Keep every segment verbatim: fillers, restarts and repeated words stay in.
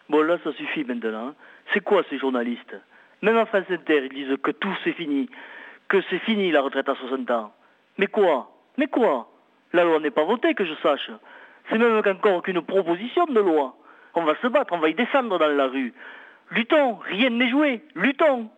Bon, là, ça suffit maintenant. C'est quoi ces journalistes? Même en France Inter, ils disent que tout c'est fini, que c'est fini la retraite à soixante ans. Mais quoi? Mais quoi? La loi n'est pas votée, que je sache. C'est même qu'encore qu'une proposition de loi. On va se battre, on va y descendre dans la rue. Luttons, rien n'est joué, luttons.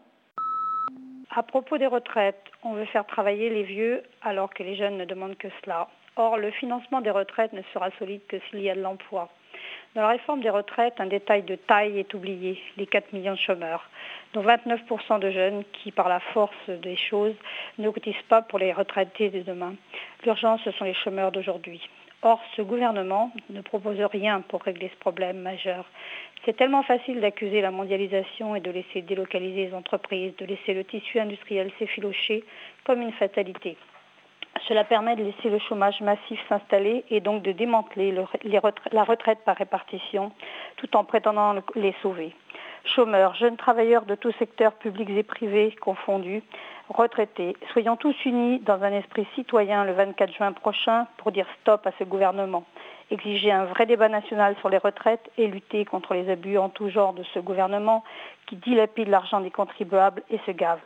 À propos des retraites, on veut faire travailler les vieux alors que les jeunes ne demandent que cela. Or, le financement des retraites ne sera solide que s'il y a de l'emploi. Dans la réforme des retraites, un détail de taille est oublié, les quatre millions de chômeurs, dont vingt-neuf pour cent de jeunes qui, par la force des choses, ne cotisent pas pour les retraités de demain. L'urgence, ce sont les chômeurs d'aujourd'hui. Or, ce gouvernement ne propose rien pour régler ce problème majeur. C'est tellement facile d'accuser la mondialisation et de laisser délocaliser les entreprises, de laisser le tissu industriel s'effilocher comme une fatalité. Cela permet de laisser le chômage massif s'installer et donc de démanteler le, les retra- la retraite par répartition tout en prétendant le, les sauver. Chômeurs, jeunes travailleurs de tous secteurs publics et privés confondus, retraités, soyons tous unis dans un esprit citoyen le vingt-quatre juin prochain pour dire stop à ce gouvernement, exiger un vrai débat national sur les retraites et lutter contre les abus en tout genre de ce gouvernement qui dilapide l'argent des contribuables et se gave.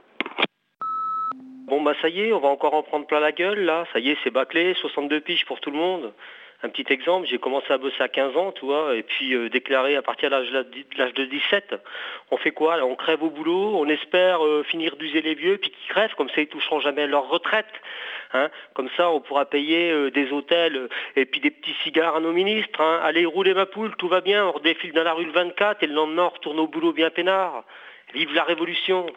Bon bah ça y est, on va encore en prendre plein la gueule là, ça y est c'est bâclé, soixante-deux piges pour tout le monde. Un petit exemple, j'ai commencé à bosser à quinze ans, tu vois, et puis euh, déclaré à partir de l'âge, l'âge de dix-sept, on fait quoi là? On crève au boulot, on espère euh, finir d'user les vieux, puis qu'ils crèvent, comme ça ils toucheront jamais leur retraite. Hein, comme ça on pourra payer euh, des hôtels euh, et puis des petits cigares à nos ministres. Hein. Allez rouler ma poule, tout va bien, on redéfile dans la rue le vingt-quatre et le lendemain on retourne au boulot bien peinard. Vive la révolution!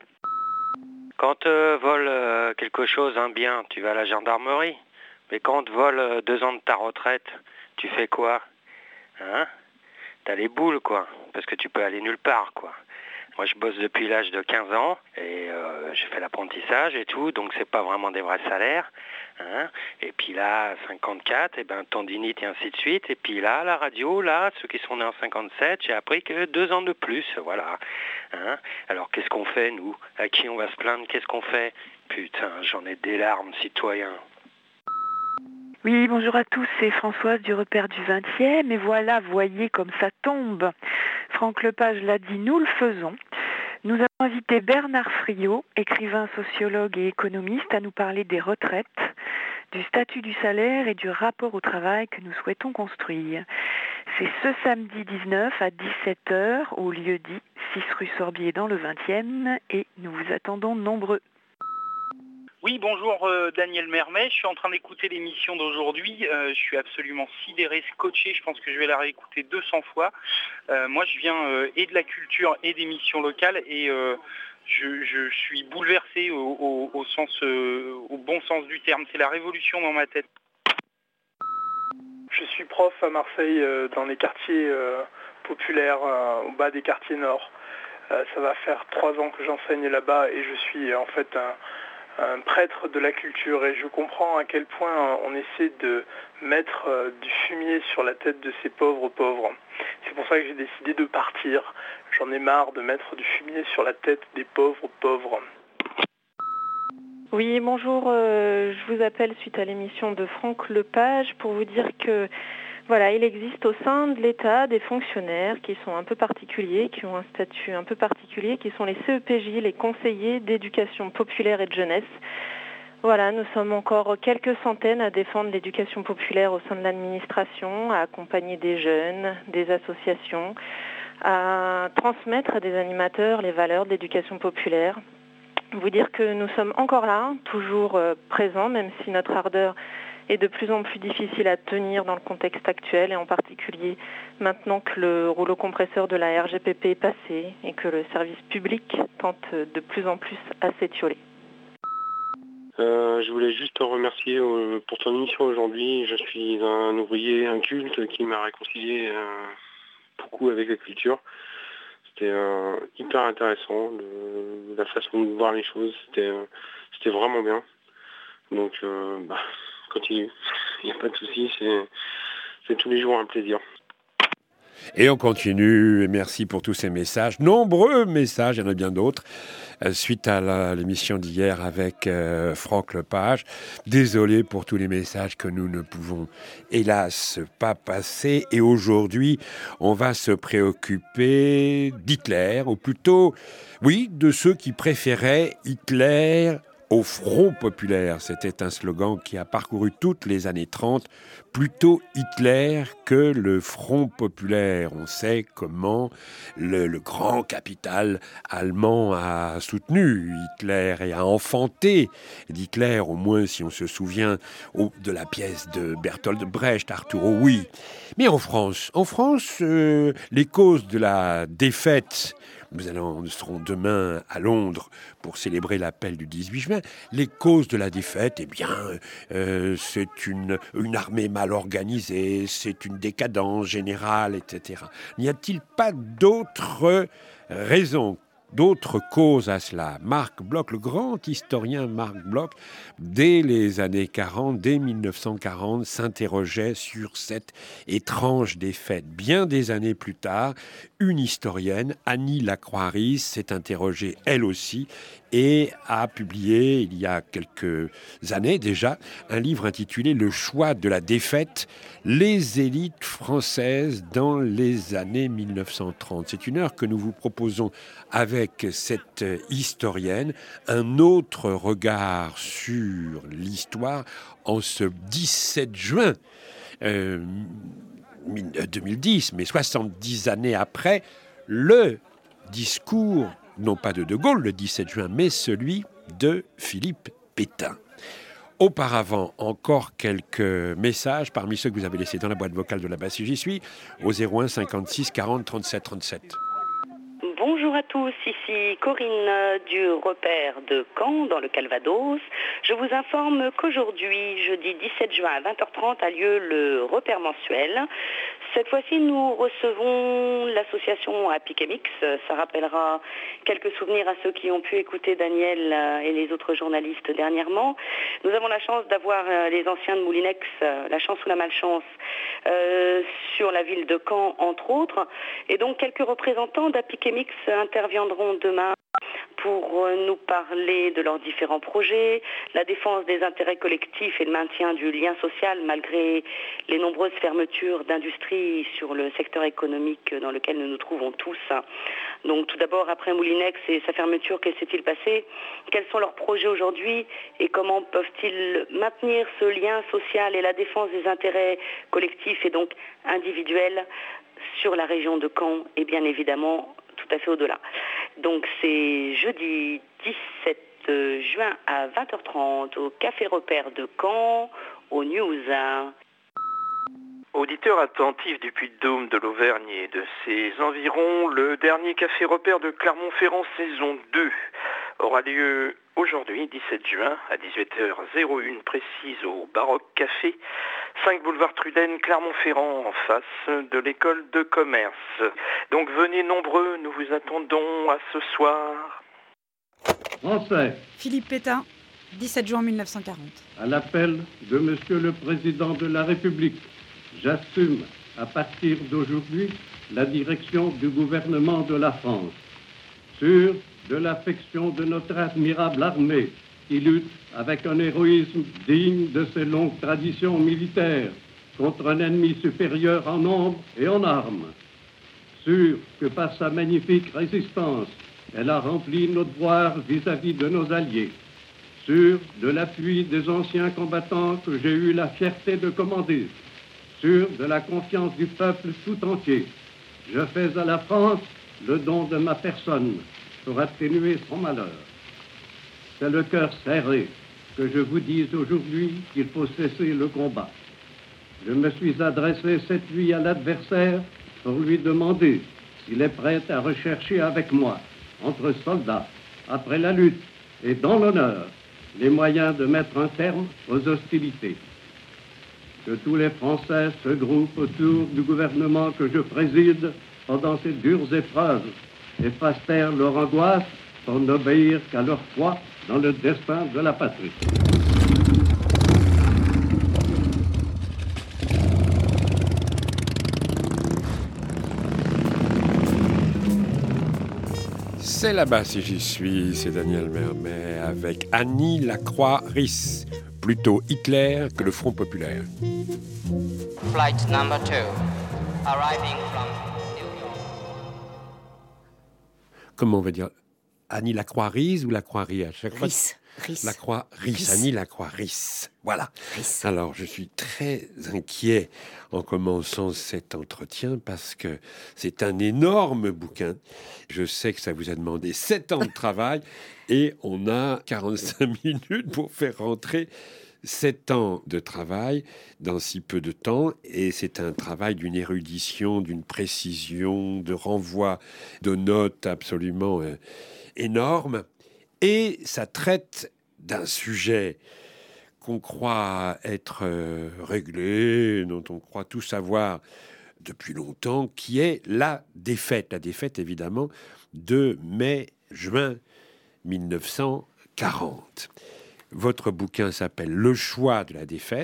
Quand tu euh, voles euh, quelque chose, un bien, tu vas à la gendarmerie. Mais quand on te vole euh, deux ans de ta retraite, tu fais quoi? Hein? T'as les boules, quoi. Parce que tu peux aller nulle part, quoi. Moi, je bosse depuis l'âge de quinze ans et euh, j'ai fait l'apprentissage et tout, donc c'est pas vraiment des vrais salaires. Hein. Et puis là, cinquante-quatre, et ben tendinite et ainsi de suite. Et puis là, la radio, là, ceux qui sont nés en cinquante-sept, j'ai appris que deux ans de plus, voilà. Hein. Alors qu'est-ce qu'on fait, nous? À qui on va se plaindre? Qu'est-ce qu'on fait? Putain, j'en ai des larmes, citoyens. Oui, bonjour à tous, c'est Françoise du Repère du vingtième, et voilà, voyez comme ça tombe. Franck Lepage l'a dit, nous le faisons. Nous avons invité Bernard Friot, écrivain, sociologue et économiste, à nous parler des retraites, du statut du salaire et du rapport au travail que nous souhaitons construire. C'est ce samedi dix-neuf à dix-sept heures au lieu dit six rue Sorbier dans le vingtième, et nous vous attendons nombreux. Oui, bonjour euh, Daniel Mermet, je suis en train d'écouter l'émission d'aujourd'hui, euh, je suis absolument sidéré, scotché, je pense que je vais la réécouter deux cents fois. Euh, moi je viens euh, et de la culture et des missions locales et euh, je, je suis bouleversé au, au, au, sens, euh, au bon sens du terme, c'est la révolution dans ma tête. Je suis prof à Marseille euh, dans les quartiers euh, populaires, euh, au bas des quartiers nord. Euh, ça va faire trois ans que j'enseigne là-bas et je suis en fait un... un prêtre de la culture et je comprends à quel point on essaie de mettre du fumier sur la tête de ces pauvres pauvres. C'est pour ça que j'ai décidé de partir. J'en ai marre de mettre du fumier sur la tête des pauvres pauvres. Oui, bonjour, euh, je vous appelle suite à l'émission de Franck Lepage pour vous dire que voilà, il existe au sein de l'État des fonctionnaires qui sont un peu particuliers, qui ont un statut un peu particulier, qui sont les C E P J, les conseillers d'éducation populaire et de jeunesse. Voilà, nous sommes encore quelques centaines à défendre l'éducation populaire au sein de l'administration, à accompagner des jeunes, des associations, à transmettre à des animateurs les valeurs de l'éducation populaire. Vous dire que nous sommes encore là, toujours présents, même si notre ardeur est de plus en plus difficile à tenir dans le contexte actuel et en particulier maintenant que le rouleau compresseur de la R G P P est passé et que le service public tente de plus en plus à s'étioler. Euh, je voulais juste te remercier euh, pour ton émission aujourd'hui. Je suis un ouvrier inculte qui m'a réconcilié euh, beaucoup avec la culture. C'était euh, hyper intéressant, le, la façon de voir les choses, c'était, euh, c'était vraiment bien. Donc, euh, bah, continue, il n'y a pas de souci, c'est, c'est tous les jours un plaisir. Et on continue, et merci pour tous ces messages, nombreux messages, il y en a bien d'autres, euh, suite à la, l'émission d'hier avec euh, Franck Lepage. Désolé pour tous les messages que nous ne pouvons, hélas, pas passer. Et aujourd'hui, on va se préoccuper d'Hitler, ou plutôt, oui, de ceux qui préféraient Hitler au Front populaire. C'était un slogan qui a parcouru toutes les années trente. Plutôt Hitler que le Front populaire. On sait comment le, le grand capital allemand a soutenu Hitler et a enfanté d'Hitler, au moins si on se souvient de la pièce de Bertolt Brecht, Arturo, oui. Mais en France, en France, euh, les causes de la défaite, nous, allons, nous serons demain à Londres pour célébrer l'appel du dix-huit juin. Les causes de la défaite, eh bien, euh, c'est une, une armée mal organisée, c'est une décadence générale, et cetera. N'y a-t-il pas d'autres raisons, d'autres causes à cela? Marc Bloch, le grand historien Marc Bloch, dès les années quarante, dès mille neuf cent quarante, s'interrogeait sur cette étrange défaite. Bien des années plus tard, une historienne, Annie Lacroix-Ries, s'est interrogée elle aussi et a publié, il y a quelques années déjà, un livre intitulé « Le choix de la défaite, les élites françaises dans les années mille neuf cent trente ». C'est une heure que nous vous proposons avec cette historienne, un autre regard sur l'histoire en ce dix-sept juin euh, deux mille dix, mais soixante-dix années après, le discours, non pas de De Gaulle le dix-sept juin, mais celui de Philippe Pétain. Auparavant, encore quelques messages parmi ceux que vous avez laissés dans la boîte vocale de là-bas si j'y suis, au zéro un cinquante-six quarante trente-sept trente-sept. Bonjour à tous, ici Corinne du repère de Caen dans le Calvados. Je vous informe qu'aujourd'hui, jeudi dix-sept juin à vingt heures trente, a lieu le repère mensuel. Cette fois-ci, nous recevons l'association Apicemix. Ça rappellera quelques souvenirs à ceux qui ont pu écouter Daniel et les autres journalistes dernièrement. Nous avons la chance d'avoir les anciens de Moulinex, la chance ou la malchance, euh, sur la ville de Caen, entre autres. Et donc, quelques représentants d'Apicemix interviendront demain pour nous parler de leurs différents projets, la défense des intérêts collectifs et le maintien du lien social malgré les nombreuses fermetures d'industries sur le secteur économique dans lequel nous nous trouvons tous. Donc tout d'abord, après Moulinex et sa fermeture, que s'est-il passé? Quels sont leurs projets aujourd'hui et comment peuvent-ils maintenir ce lien social et la défense des intérêts collectifs et donc individuels sur la région de Caen et bien évidemment tout à fait au-delà. Donc c'est jeudi dix-sept juin à vingt heures trente au Café Repère de Caen, au News. Auditeurs attentifs du Puy-de-Dôme, de l'Auvergne et de ses environs, le dernier Café Repère de Clermont-Ferrand saison deux aura lieu aujourd'hui, dix-sept juin, à dix-huit heures un précise au Baroque Café, cinq boulevard Truden, Clermont-Ferrand, en face de l'école de commerce. Donc venez nombreux, nous vous attendons à ce soir. Français. Philippe Pétain, dix-sept juin mille neuf cent quarante. À l'appel de Monsieur le Président de la République, j'assume à partir d'aujourd'hui la direction du gouvernement de la France. Sûr de l'affection de notre admirable armée qui lutte avec un héroïsme digne de ses longues traditions militaires contre un ennemi supérieur en nombre et en armes. Sûr que par sa magnifique résistance, elle a rempli nos devoirs vis-à-vis de nos alliés. Sûr de l'appui des anciens combattants que j'ai eu la fierté de commander. Sûr de la confiance du peuple tout entier. Je fais à la France le don de ma personne pour atténuer son malheur. C'est le cœur serré que je vous dis aujourd'hui qu'il faut cesser le combat. Je me suis adressé cette nuit à l'adversaire pour lui demander s'il est prêt à rechercher avec moi, entre soldats, après la lutte et dans l'honneur, les moyens de mettre un terme aux hostilités. Que tous les Français se groupent autour du gouvernement que je préside pendant ces dures épreuves et fassent taire leur angoisse pour n'obéir qu'à leur foi dans le destin de la patrie. C'est là-bas si j'y suis, c'est Daniel Mermet avec Annie Lacroix-Ris, plutôt Hitler que le Front populaire. Flight number two, arriving from New York. Comment on va dire Annie Lacroix-Ris ou Lacroix-Ris à chaque fois? Ris. Ris. Lacroix-Ris, Ris. Annie Lacroix-Ris. Voilà. Ris. Alors, je suis très inquiet en commençant cet entretien parce que c'est un énorme bouquin. Je sais que ça vous a demandé sept ans de travail et on a quarante-cinq minutes pour faire rentrer sept ans de travail dans si peu de temps. Et c'est un travail d'une érudition, d'une précision, de renvoi de notes absolument euh, énorme. Et ça traite d'un sujet qu'on croit être euh, réglé, dont on croit tout savoir depuis longtemps, qui est la défaite. La défaite, évidemment, de mai-juin mille neuf cent quarante. Votre bouquin s'appelle « Le choix de la défaite ».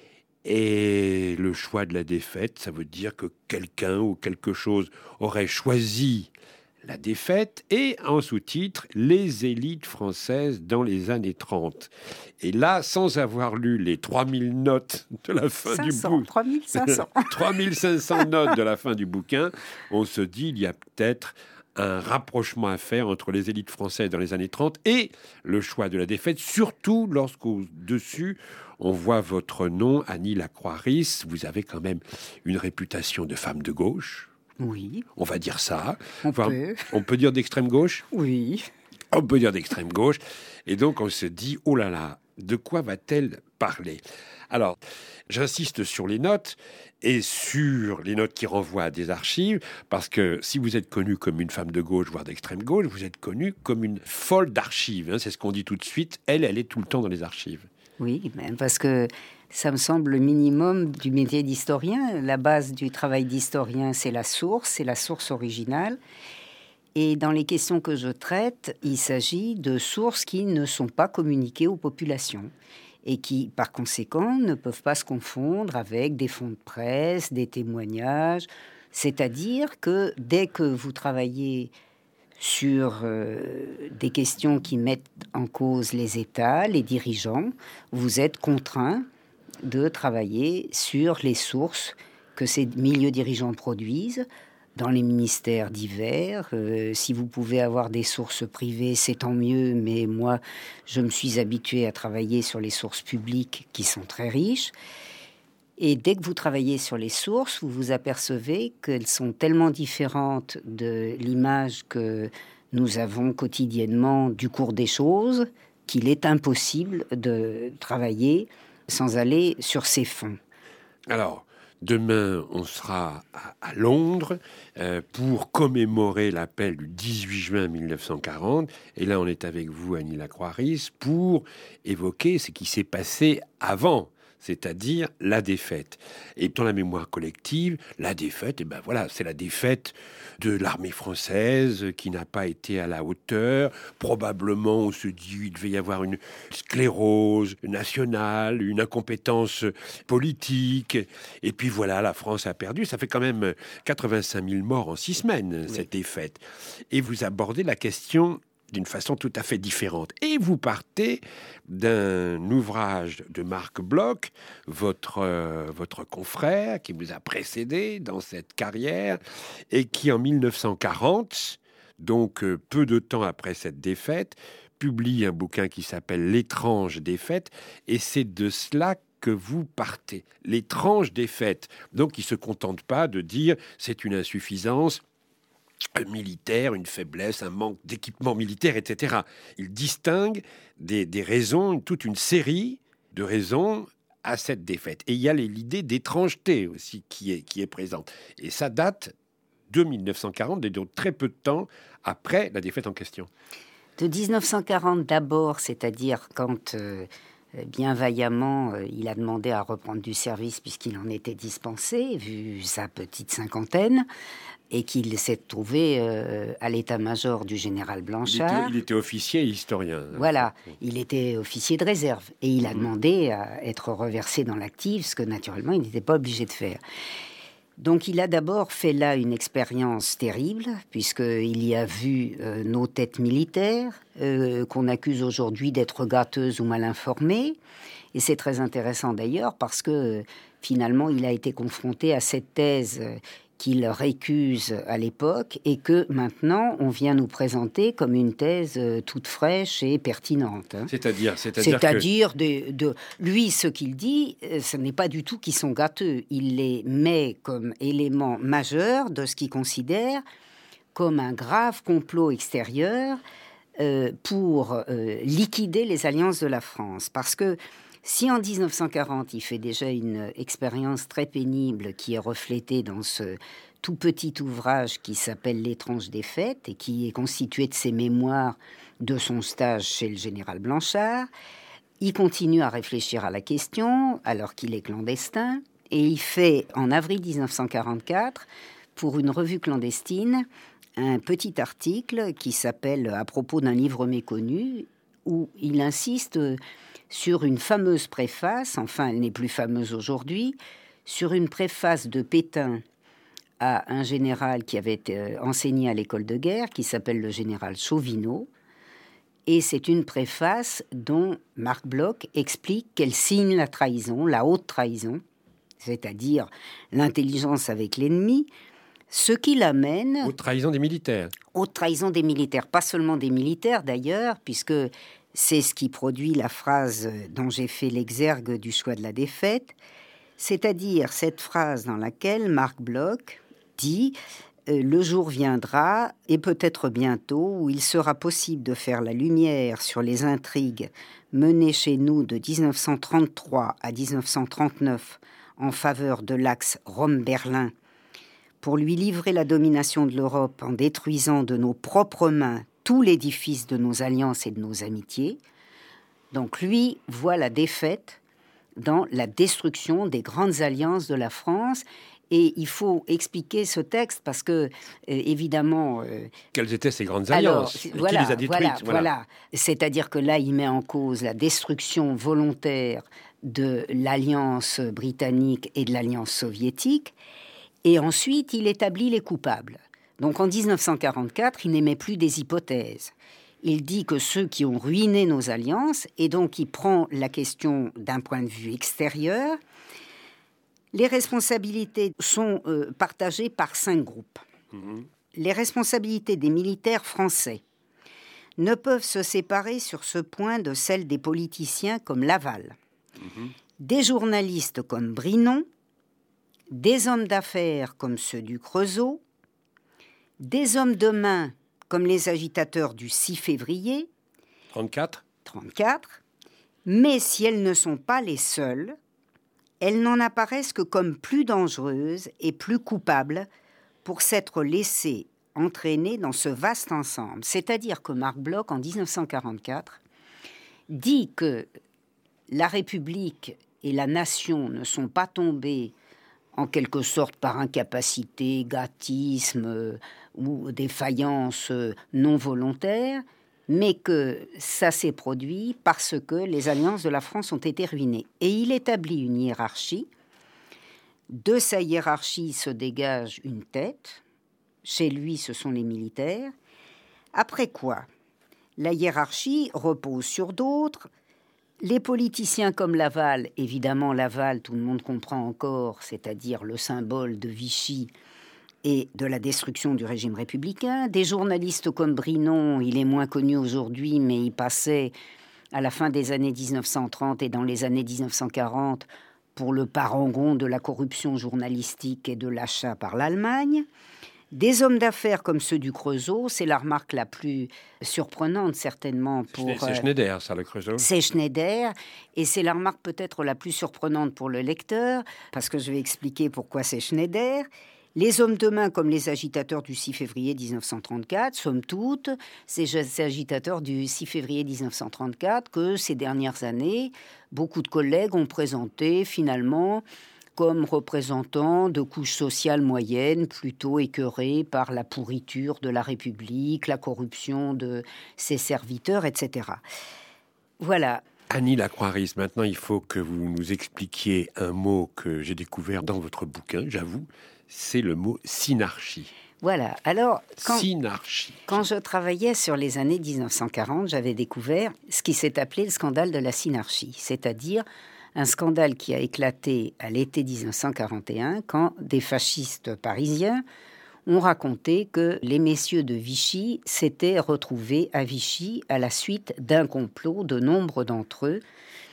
Et le choix de la défaite, ça veut dire que quelqu'un ou quelque chose aurait choisi la défaite, et en sous-titre, les élites françaises dans les années trente. Et là, sans avoir lu les trois mille notes de la fin cinq cents, du bouquin, trois mille cinq cents. trois mille cinq cents notes de la fin du bouquin, on se dit, il y a peut-être un rapprochement à faire entre les élites françaises dans les années trente et le choix de la défaite, surtout lorsqu'au-dessus, on voit votre nom, Annie Lacroix-Ris. Vous avez quand même une réputation de femme de gauche. Oui. On va dire ça. On enfin, peut. On peut dire d'extrême gauche. Oui. On peut dire d'extrême gauche. Et donc, on se dit, oh là là, de quoi va-t-elle parler? Alors, j'insiste sur les notes et sur les notes qui renvoient à des archives, parce que si vous êtes connue comme une femme de gauche, voire d'extrême gauche, vous êtes connue comme une folle d'archives. Hein, c'est ce qu'on dit tout de suite. Elle, elle est tout le temps dans les archives. Oui, parce que ça me semble le minimum du métier d'historien. La base du travail d'historien, c'est la source, c'est la source originale. Et dans les questions que je traite, il s'agit de sources qui ne sont pas communiquées aux populations et qui, par conséquent, ne peuvent pas se confondre avec des fonds de presse, des témoignages. C'est-à-dire que dès que vous travaillez sur euh, des questions qui mettent en cause les États, les dirigeants, vous êtes contraint de travailler sur les sources que ces milieux dirigeants produisent dans les ministères divers. Euh, si vous pouvez avoir des sources privées, c'est tant mieux, mais moi, je me suis habituée à travailler sur les sources publiques qui sont très riches. Et dès que vous travaillez sur les sources, vous vous apercevez qu'elles sont tellement différentes de l'image que nous avons quotidiennement du cours des choses qu'il est impossible de travailler sans aller sur ces fonds. Alors, demain, on sera à, à Londres euh, pour commémorer l'appel du dix-huit juin mille neuf cent quarante. Et là, on est avec vous, Annie Lacroix-Ris, pour évoquer ce qui s'est passé avant, c'est-à-dire la défaite. Et dans la mémoire collective, la défaite, et ben voilà, c'est la défaite de l'armée française qui n'a pas été à la hauteur. Probablement, on se dit qu'il devait y avoir une sclérose nationale, une incompétence politique. Et puis voilà, la France a perdu. Ça fait quand même quatre-vingt-cinq mille morts en six semaines, oui, cette défaite. Et vous abordez la question d'une façon tout à fait différente. Et vous partez d'un ouvrage de Marc Bloch, votre, euh, votre confrère, qui vous a précédé dans cette carrière, et qui, en mille neuf cent quarante, donc euh, peu de temps après cette défaite, publie un bouquin qui s'appelle « L'étrange défaite », et c'est de cela que vous partez. L'étrange défaite. Donc, il ne se contente pas de dire « c'est une insuffisance », un militaire, une faiblesse, un manque d'équipement militaire, et cetera. Il distingue des, des raisons, toute une série de raisons à cette défaite. Et il y a l'idée d'étrangeté aussi qui est, qui est présente. Et ça date de mille neuf cent quarante, et donc très peu de temps après la défaite en question. De dix-neuf cent quarante d'abord, c'est-à-dire quand... Euh... bien vaillamment, euh, il a demandé à reprendre du service puisqu'il en était dispensé, vu sa petite cinquantaine, et qu'il s'est trouvé euh, à l'état-major du général Blanchard. Il était, il était officier et historien. Voilà, il était officier de réserve, et il a demandé à être reversé dans l'actif, ce que naturellement il n'était pas obligé de faire. Donc il a d'abord fait là une expérience terrible, puisqu'il y a vu euh, nos têtes militaires, euh, qu'on accuse aujourd'hui d'être gâteuses ou mal informées. Et c'est très intéressant d'ailleurs, parce que euh, finalement il a été confronté à cette thèse euh, qu'il récuse à l'époque, et que maintenant on vient nous présenter comme une thèse euh, toute fraîche et pertinente. Hein. C'est-à-dire, c'est-à-dire, c'est-à-dire que... de, de lui, ce qu'il dit, euh, ce n'est pas du tout qu'ils sont gâteux. Il les met comme élément majeur de ce qu'il considère comme un grave complot extérieur euh, pour euh, liquider les alliances de la France. Parce que si en dix-neuf cent quarante, il fait déjà une expérience très pénible qui est reflétée dans ce tout petit ouvrage qui s'appelle L'étrange défaite et qui est constitué de ses mémoires de son stage chez le général Blanchard, il continue à réfléchir à la question alors qu'il est clandestin et il fait en avril dix-neuf cent quarante-quatre, pour une revue clandestine, un petit article qui s'appelle « À propos d'un livre méconnu » où il insiste sur une fameuse préface, enfin elle n'est plus fameuse aujourd'hui, sur une préface de Pétain à un général qui avait euh, enseigné à l'école de guerre, qui s'appelle le général Chauvineau. Et c'est une préface dont Marc Bloch explique qu'elle signe la trahison, la haute trahison, c'est-à-dire l'intelligence avec l'ennemi, ce qui l'amène... Haute trahison des militaires. Haute trahison des militaires, pas seulement des militaires d'ailleurs, puisque... c'est ce qui produit la phrase dont j'ai fait l'exergue du choix de la défaite, c'est-à-dire cette phrase dans laquelle Marc Bloch dit euh, « Le jour viendra, et peut-être bientôt, où il sera possible de faire la lumière sur les intrigues menées chez nous de dix-neuf cent trente-trois à dix-neuf cent trente-neuf en faveur de l'axe Rome-Berlin, pour lui livrer la domination de l'Europe en détruisant de nos propres mains tout l'édifice de nos alliances et de nos amitiés. » Donc lui voit la défaite dans la destruction des grandes alliances de la France. Et il faut expliquer ce texte parce que, euh, évidemment... Euh, Quelles étaient ces grandes alliances? Alors, voilà, qui les a détruites? Voilà, voilà. voilà. C'est-à-dire que là, il met en cause la destruction volontaire de l'alliance britannique et de l'alliance soviétique. Et ensuite, il établit les coupables. Donc en dix-neuf cent quarante-quatre, il n'émet plus des hypothèses. Il dit que ceux qui ont ruiné nos alliances, et donc il prend la question d'un point de vue extérieur, les responsabilités sont euh, partagées par cinq groupes. Mmh. Les responsabilités des militaires français ne peuvent se séparer sur ce point de celles des politiciens comme Laval, mmh. des journalistes comme Brinon, des hommes d'affaires comme ceux du Creusot, des hommes de main comme les agitateurs du six février trente-quatre. trente-quatre, mais si elles ne sont pas les seules, elles n'en apparaissent que comme plus dangereuses et plus coupables pour s'être laissées entraîner dans ce vaste ensemble. C'est-à-dire que Marc Bloch, en dix-neuf cent quarante-quatre, dit que la République et la nation ne sont pas tombées en quelque sorte par incapacité, gâtisme euh, ou défaillance euh, non volontaire, mais que ça s'est produit parce que les alliances de la France ont été ruinées. Et il établit une hiérarchie. De sa hiérarchie se dégage une tête. Chez lui, ce sont les militaires. Après quoi, la hiérarchie repose sur d'autres. Les politiciens comme Laval, évidemment Laval, tout le monde comprend encore, c'est-à-dire le symbole de Vichy et de la destruction du régime républicain. Des journalistes comme Brinon, il est moins connu aujourd'hui, mais il passait à la fin des années dix-neuf cent trente et dans les années dix-neuf cent quarante pour le parangon de la corruption journalistique et de l'achat par l'Allemagne. Des hommes d'affaires comme ceux du Creusot, c'est la remarque la plus surprenante certainement pour... C'est Schneider, ça, le Creusot. C'est Schneider, et c'est la remarque peut-être la plus surprenante pour le lecteur, parce que je vais expliquer pourquoi c'est Schneider. Les hommes de main comme les agitateurs du six février dix-neuf cent trente-quatre, somme toute, ces agitateurs du six février dix-neuf cent trente-quatre que ces dernières années, beaucoup de collègues ont présenté finalement comme représentants de couches sociales moyennes, plutôt écœurées par la pourriture de la République, la corruption de ses serviteurs, et cetera. Voilà. Annie Lacroix-Rice, maintenant il faut que vous nous expliquiez un mot que j'ai découvert dans votre bouquin, j'avoue, c'est le mot synarchie. Voilà. Alors, quand, synarchie. quand je travaillais sur les années dix-neuf cent quarante, j'avais découvert ce qui s'est appelé le scandale de la synarchie, c'est-à-dire un scandale qui a éclaté à l'été dix-neuf cent quarante et un quand des fascistes parisiens ont raconté que les messieurs de Vichy s'étaient retrouvés à Vichy à la suite d'un complot de nombre d'entre eux.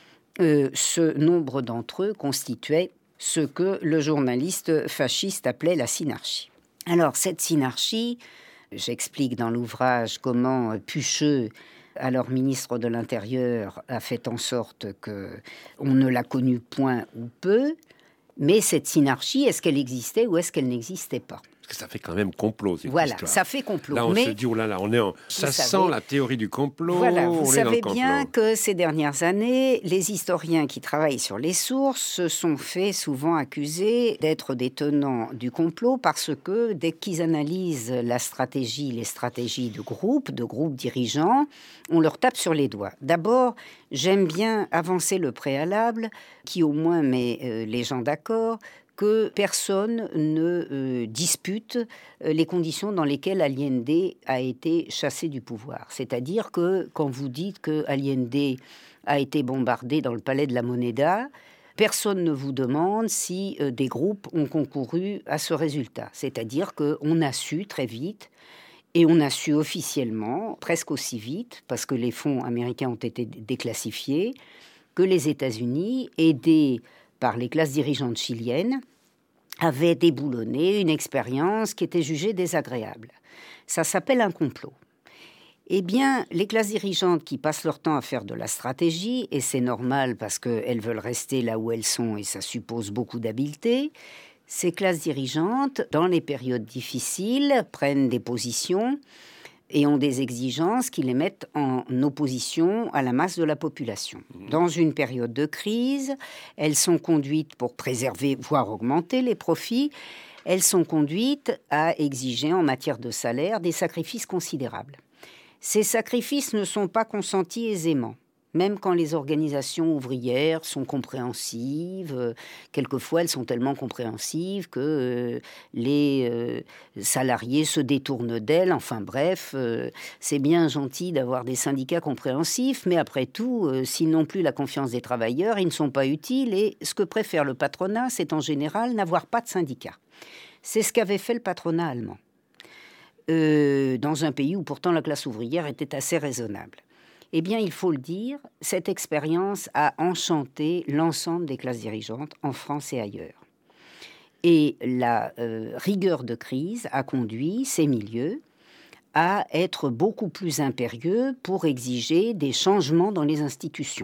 Euh, ce nombre d'entre eux constituait ce que le journaliste fasciste appelait la synarchie. Alors, cette synarchie, j'explique dans l'ouvrage comment Pucheux, alors ministre de l'Intérieur, a fait en sorte qu'on ne l'a connue point ou peu, mais cette synarchie, est-ce qu'elle existait ou est-ce qu'elle n'existait pas ? Parce que ça fait quand même complot, cette voilà, histoire. ça fait complot. Là, on mais se dit, oh là là, on est en... ça sent savez, la théorie du complot. Voilà, vous on savez est dans le bien complot. que ces dernières années, les historiens qui travaillent sur les sources se sont fait souvent accuser d'être des tenants du complot parce que dès qu'ils analysent la stratégie, les stratégies de groupes, de groupes dirigeants, on leur tape sur les doigts. D'abord, j'aime bien avancer le préalable qui au moins met euh, les gens d'accord que personne ne euh, dispute euh, les conditions dans lesquelles Allende a été chassé du pouvoir. C'est-à-dire que quand vous dites que Allende a été bombardé dans le palais de la Moneda, personne ne vous demande si euh, des groupes ont concouru à ce résultat. C'est-à-dire qu'on a su très vite, et on a su officiellement, presque aussi vite, parce que les fonds américains ont été déclassifiés, que les États-Unis, aidés par les classes dirigeantes chiliennes, avait déboulonné une expérience qui était jugée désagréable. Ça s'appelle un complot. Eh bien, les classes dirigeantes qui passent leur temps à faire de la stratégie, et c'est normal parce qu'elles veulent rester là où elles sont et ça suppose beaucoup d'habileté, ces classes dirigeantes, dans les périodes difficiles, prennent des positions et ont des exigences qui les mettent en opposition à la masse de la population. Dans une période de crise, elles sont conduites pour préserver, voire augmenter les profits, elles sont conduites à exiger en matière de salaire des sacrifices considérables. Ces sacrifices ne sont pas consentis aisément, même quand les organisations ouvrières sont compréhensives. Euh, quelquefois, elles sont tellement compréhensives que euh, les euh, salariés se détournent d'elles. Enfin bref, euh, c'est bien gentil d'avoir des syndicats compréhensifs, mais après tout, euh, s'ils n'ont plus la confiance des travailleurs, ils ne sont pas utiles. Et ce que préfère le patronat, c'est en général n'avoir pas de syndicat. C'est ce qu'avait fait le patronat allemand, euh, dans un pays où pourtant la classe ouvrière était assez raisonnable. Eh bien, il faut le dire, cette expérience a enchanté l'ensemble des classes dirigeantes en France et ailleurs. Et la euh, rigueur de crise a conduit ces milieux à être beaucoup plus impérieux pour exiger des changements dans les institutions.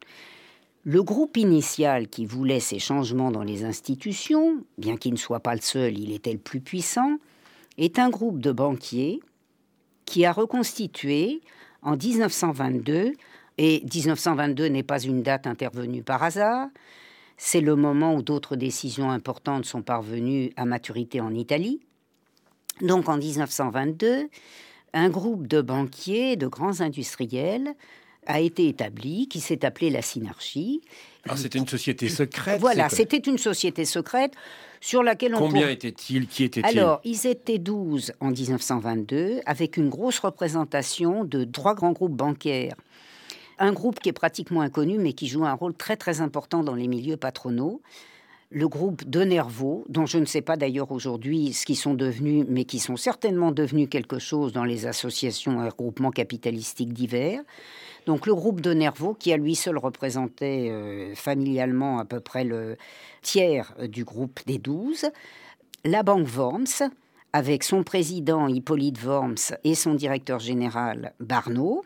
Le groupe initial qui voulait ces changements dans les institutions, bien qu'il ne soit pas le seul, il était le plus puissant, est un groupe de banquiers qui a reconstitué en dix-neuf cent vingt-deux, et dix-neuf cent vingt-deux n'est pas une date intervenue par hasard, c'est le moment où d'autres décisions importantes sont parvenues à maturité en Italie. Donc en dix-neuf cent vingt-deux, un groupe de banquiers, de grands industriels, a été établi, qui s'est appelé la synarchie. Alors c'était une société secrète. Voilà, c'était une société secrète sur laquelle on... Combien pour... étaient-ils? Qui étaient-ils? Alors, ils étaient douze en dix-neuf cent vingt-deux, avec une grosse représentation de trois grands groupes bancaires. Un groupe qui est pratiquement inconnu, mais qui joue un rôle très très important dans les milieux patronaux. Le groupe de Nervaux, dont je ne sais pas d'ailleurs aujourd'hui ce qu'ils sont devenus, mais qui sont certainement devenus quelque chose dans les associations et regroupements capitalistiques divers. Donc le groupe de Nervaux, qui à lui seul représentait euh, familialement à peu près le tiers du groupe des douze. La banque Worms, avec son président Hippolyte Worms et son directeur général Barneau.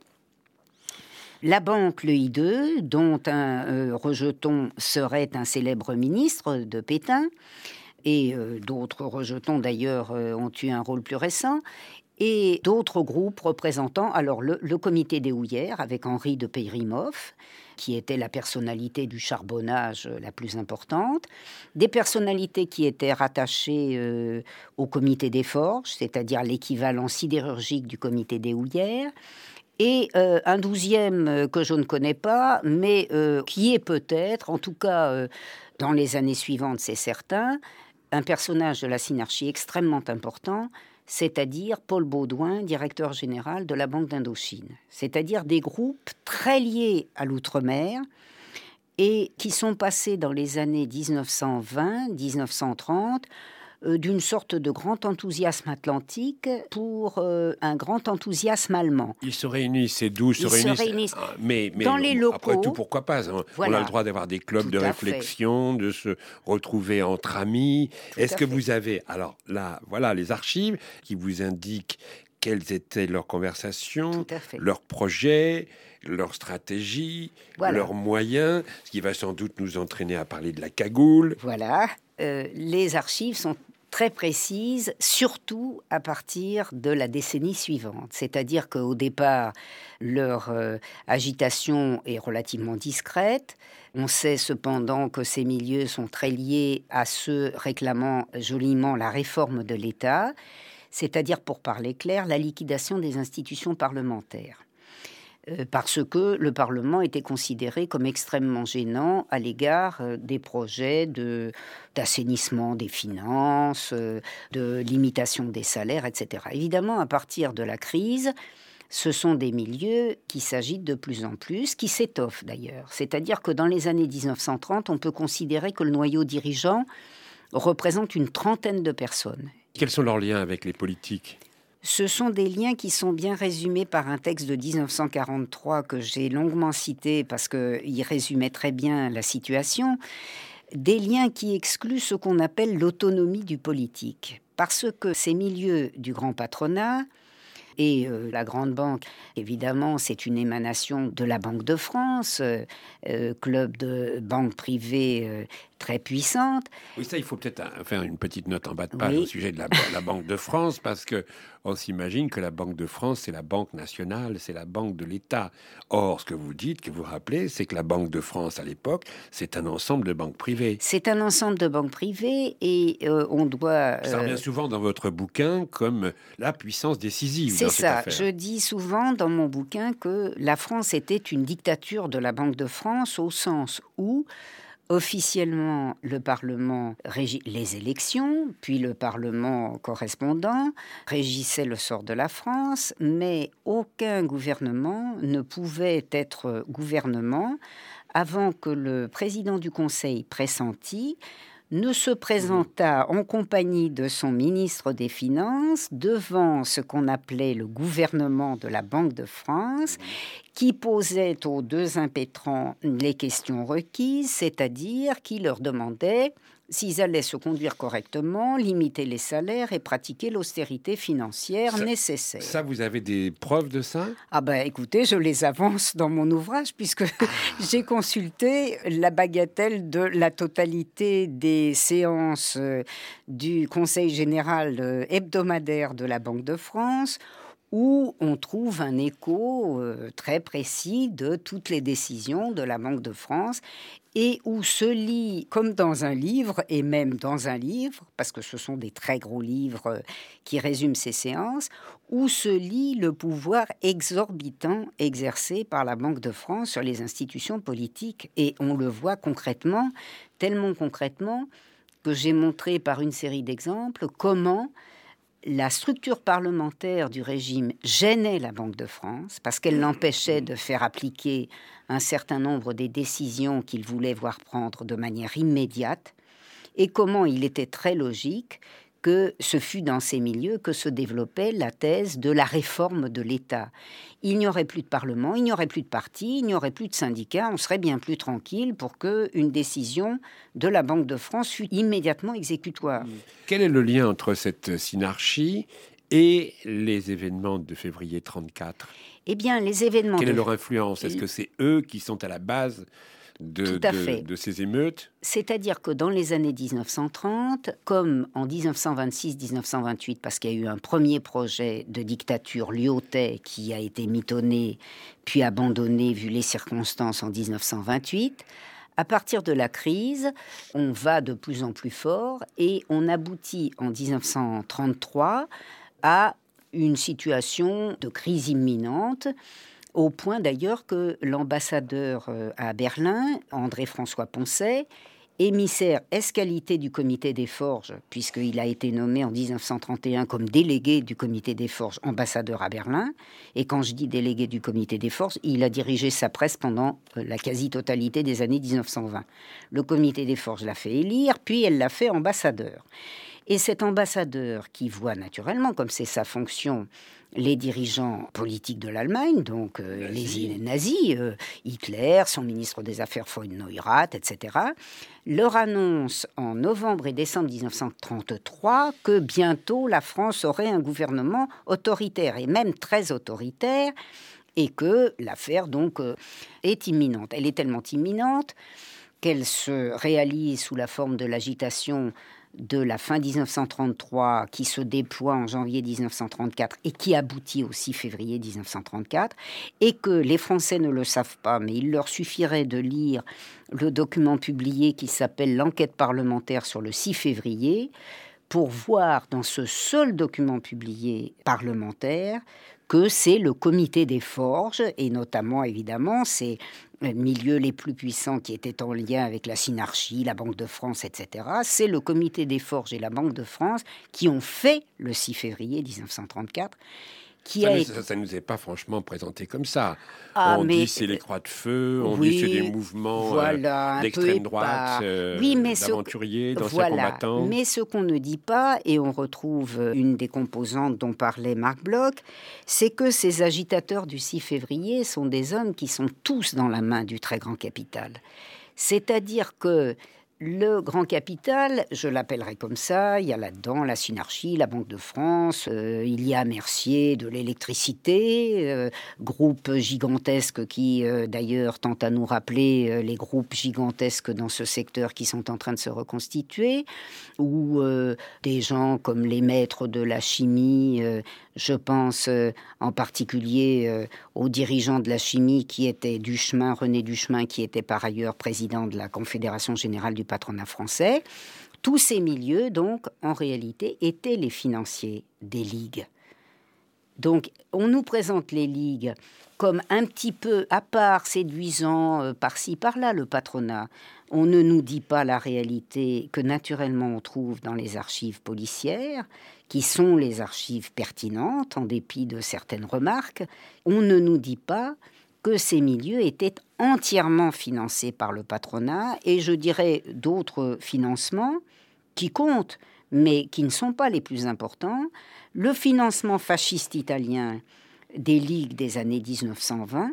La banque Le I deux, dont un euh, rejeton serait un célèbre ministre de Pétain, et euh, d'autres rejetons d'ailleurs euh, ont eu un rôle plus récent, et d'autres groupes représentant alors le, le comité des houillères avec Henri de Peyrimhoff, qui était la personnalité du charbonnage la plus importante, des personnalités qui étaient rattachées euh, au comité des forges, c'est-à-dire l'équivalent sidérurgique du comité des houillères, et euh, un douzième euh, que je ne connais pas, mais euh, qui est peut-être, en tout cas euh, dans les années suivantes, c'est certain, un personnage de la Synarchie extrêmement important, c'est-à-dire Paul Baudouin, directeur général de la Banque d'Indochine. C'est-à-dire des groupes très liés à l'outre-mer et qui sont passés dans les années dix-neuf cent vingt, dix-neuf cent trente euh, d'une sorte de grand enthousiasme atlantique pour euh, un grand enthousiasme allemand. Ils se réunissent, ces douze se Ils réunissent, se réunissent mais, mais dans les locaux. Après tout, pourquoi pas hein. Voilà. On a le droit d'avoir des clubs Tout de à réflexion, fait. de se retrouver entre amis. Tout Est-ce que fait. vous avez, alors là, voilà les archives qui vous indiquent quelles étaient leurs conversations, leurs projets, leurs stratégies, voilà. leurs moyens, ce qui va sans doute nous entraîner à parler de la cagoule. Voilà, euh, les archives sont très précises, surtout à partir de la décennie suivante. C'est-à-dire qu'au départ, leur euh, agitation est relativement discrète. On sait cependant que ces milieux sont très liés à ceux réclamant joliment la réforme de l'État, c'est-à-dire, pour parler clair, la liquidation des institutions parlementaires. Euh, parce que le Parlement était considéré comme extrêmement gênant à l'égard euh, des projets de, d'assainissement des finances, euh, de limitation des salaires, et cetera. Évidemment, à partir de la crise, ce sont des milieux qui s'agitent de plus en plus, qui s'étoffent d'ailleurs. C'est-à-dire que dans les années dix-neuf cent trente, on peut considérer que le noyau dirigeant représente une trentaine de personnes. Quels sont leurs liens avec les politiques ? Ce sont des liens qui sont bien résumés par un texte de dix-neuf cent quarante-trois que j'ai longuement cité parce qu'il résumait très bien la situation. Des liens qui excluent ce qu'on appelle l'autonomie du politique. Parce que ces milieux du grand patronat et euh, la grande banque, évidemment, c'est une émanation de la Banque de France, euh, euh, club de banque privée euh, très puissante. Oui, ça, il faut peut-être faire une petite note en bas de page oui. au sujet de la, la Banque de France, parce que on s'imagine que la Banque de France, c'est la banque nationale, c'est la banque de l'État. Or, ce que vous dites, que vous rappelez, c'est que la Banque de France, à l'époque, c'est un ensemble de banques privées. C'est un ensemble de banques privées et euh, on doit... Euh... Ça revient souvent dans votre bouquin comme la puissance décisive c'est dans cette ça. affaire. Je dis souvent dans mon bouquin que la France était une dictature de la Banque de France au sens où officiellement, le Parlement régit les élections, puis le Parlement correspondant régissait le sort de la France, mais aucun gouvernement ne pouvait être gouvernement avant que le président du Conseil pressenti ne se présenta en compagnie de son ministre des Finances devant ce qu'on appelait le gouvernement de la Banque de France, qui posait aux deux impétrants les questions requises, c'est-à-dire qui leur demandait s'ils allaient se conduire correctement, limiter les salaires et pratiquer l'austérité financière ça, nécessaire. Ça, vous avez des preuves de ça ? Ah ben, écoutez, je les avance dans mon ouvrage, puisque ah. j'ai consulté la bagatelle de la totalité des séances du Conseil général hebdomadaire de la Banque de France, où on trouve un écho euh, très précis de toutes les décisions de la Banque de France et où se lit, comme dans un livre, et même dans un livre, parce que ce sont des très gros livres qui résument ces séances, où se lit le pouvoir exorbitant exercé par la Banque de France sur les institutions politiques. Et on le voit concrètement, tellement concrètement, que j'ai montré par une série d'exemples comment la structure parlementaire du régime gênait la Banque de France parce qu'elle l'empêchait de faire appliquer un certain nombre des décisions qu'il voulait voir prendre de manière immédiate, et comment il était très logique que ce fut dans ces milieux que se développait la thèse de la réforme de l'État. Il n'y aurait plus de Parlement, il n'y aurait plus de partis, il n'y aurait plus de syndicats, on serait bien plus tranquille pour qu'une décision de la Banque de France fût immédiatement exécutoire. Quel est le lien entre cette synarchie et les événements de février trente-quatre ? Eh bien, les événements... Quelle de... est leur influence ? Est-ce que c'est eux qui sont à la base de, de, de ces émeutes ? C'est-à-dire que dans les années dix-neuf cent trente, comme en dix-neuf cent vingt-six dix-neuf cent vingt-huit, parce qu'il y a eu un premier projet de dictature lyottais qui a été mitonné, puis abandonné vu les circonstances en dix-neuf cent vingt-huit, à partir de la crise, on va de plus en plus fort et on aboutit en dix-neuf cent trente-trois à une situation de crise imminente, au point d'ailleurs que l'ambassadeur à Berlin, André-François Poncet, émissaire ès-qualité du comité des forges, puisqu'il a été nommé en dix-neuf cent trente et un comme délégué du comité des forges, ambassadeur à Berlin. Et quand je dis délégué du comité des forges, il a dirigé sa presse pendant la quasi-totalité des années dix-neuf cent vingt. Le comité des forges l'a fait élire, puis elle l'a fait ambassadeur. Et cet ambassadeur qui voit naturellement, comme c'est sa fonction, les dirigeants politiques de l'Allemagne, donc euh, Nazi. les nazis, euh, Hitler, son ministre des Affaires von Neurath, et cetera, leur annonce en novembre et décembre dix-neuf cent trente-trois que bientôt la France aurait un gouvernement autoritaire, et même très autoritaire, et que l'affaire donc euh, est imminente. Elle est tellement imminente qu'elle se réalise sous la forme de l'agitation de la fin dix-neuf cent trente-trois qui se déploie en janvier dix-neuf cent trente-quatre et qui aboutit au six février dix-neuf cent trente-quatre, et que les Français ne le savent pas, mais il leur suffirait de lire le document publié qui s'appelle l'enquête parlementaire sur le six février pour voir dans ce seul document publié parlementaire que c'est le comité des forges, et notamment, évidemment, ces milieux les plus puissants qui étaient en lien avec la Synarchie, la Banque de France, et cetera. C'est le comité des forges et la Banque de France qui ont fait le six février dix-neuf cent trente-quatre. Qui ça, a ne, été... ça, ça nous est pas franchement présenté comme ça. Ah, on mais... dit c'est les croix de feu, on oui, dit c'est des mouvements voilà, euh, d'extrême droite, euh, oui, mais d'aventuriers, ce... d'anciens voilà. combattants. Mais ce qu'on ne dit pas, et on retrouve une des composantes dont parlait Marc Bloch, c'est que ces agitateurs du six février sont des hommes qui sont tous dans la main du très grand capital. C'est-à-dire que le grand capital, je l'appellerai comme ça, il y a là-dedans la Synarchie, la Banque de France, euh, il y a Mercier de l'électricité, euh, groupe gigantesque qui euh, d'ailleurs tente à nous rappeler euh, les groupes gigantesques dans ce secteur qui sont en train de se reconstituer, ou euh, des gens comme les maîtres de la chimie, euh, je pense euh, en particulier euh, aux dirigeants de la chimie qui étaient Duchemin, René Duchemin, qui était par ailleurs président de la Confédération générale du patronat français. Tous ces milieux, donc, en réalité, étaient les financiers des ligues. Donc, on nous présente les ligues comme un petit peu à part, séduisant euh, par-ci, par-là, le patronat. On ne nous dit pas la réalité que, naturellement, on trouve dans les archives policières, qui sont les archives pertinentes, en dépit de certaines remarques. On ne nous dit pas que ces milieux étaient entièrement financés par le patronat, et je dirais d'autres financements qui comptent, mais qui ne sont pas les plus importants. Le financement fasciste italien des ligues des années dix-neuf cent vingt,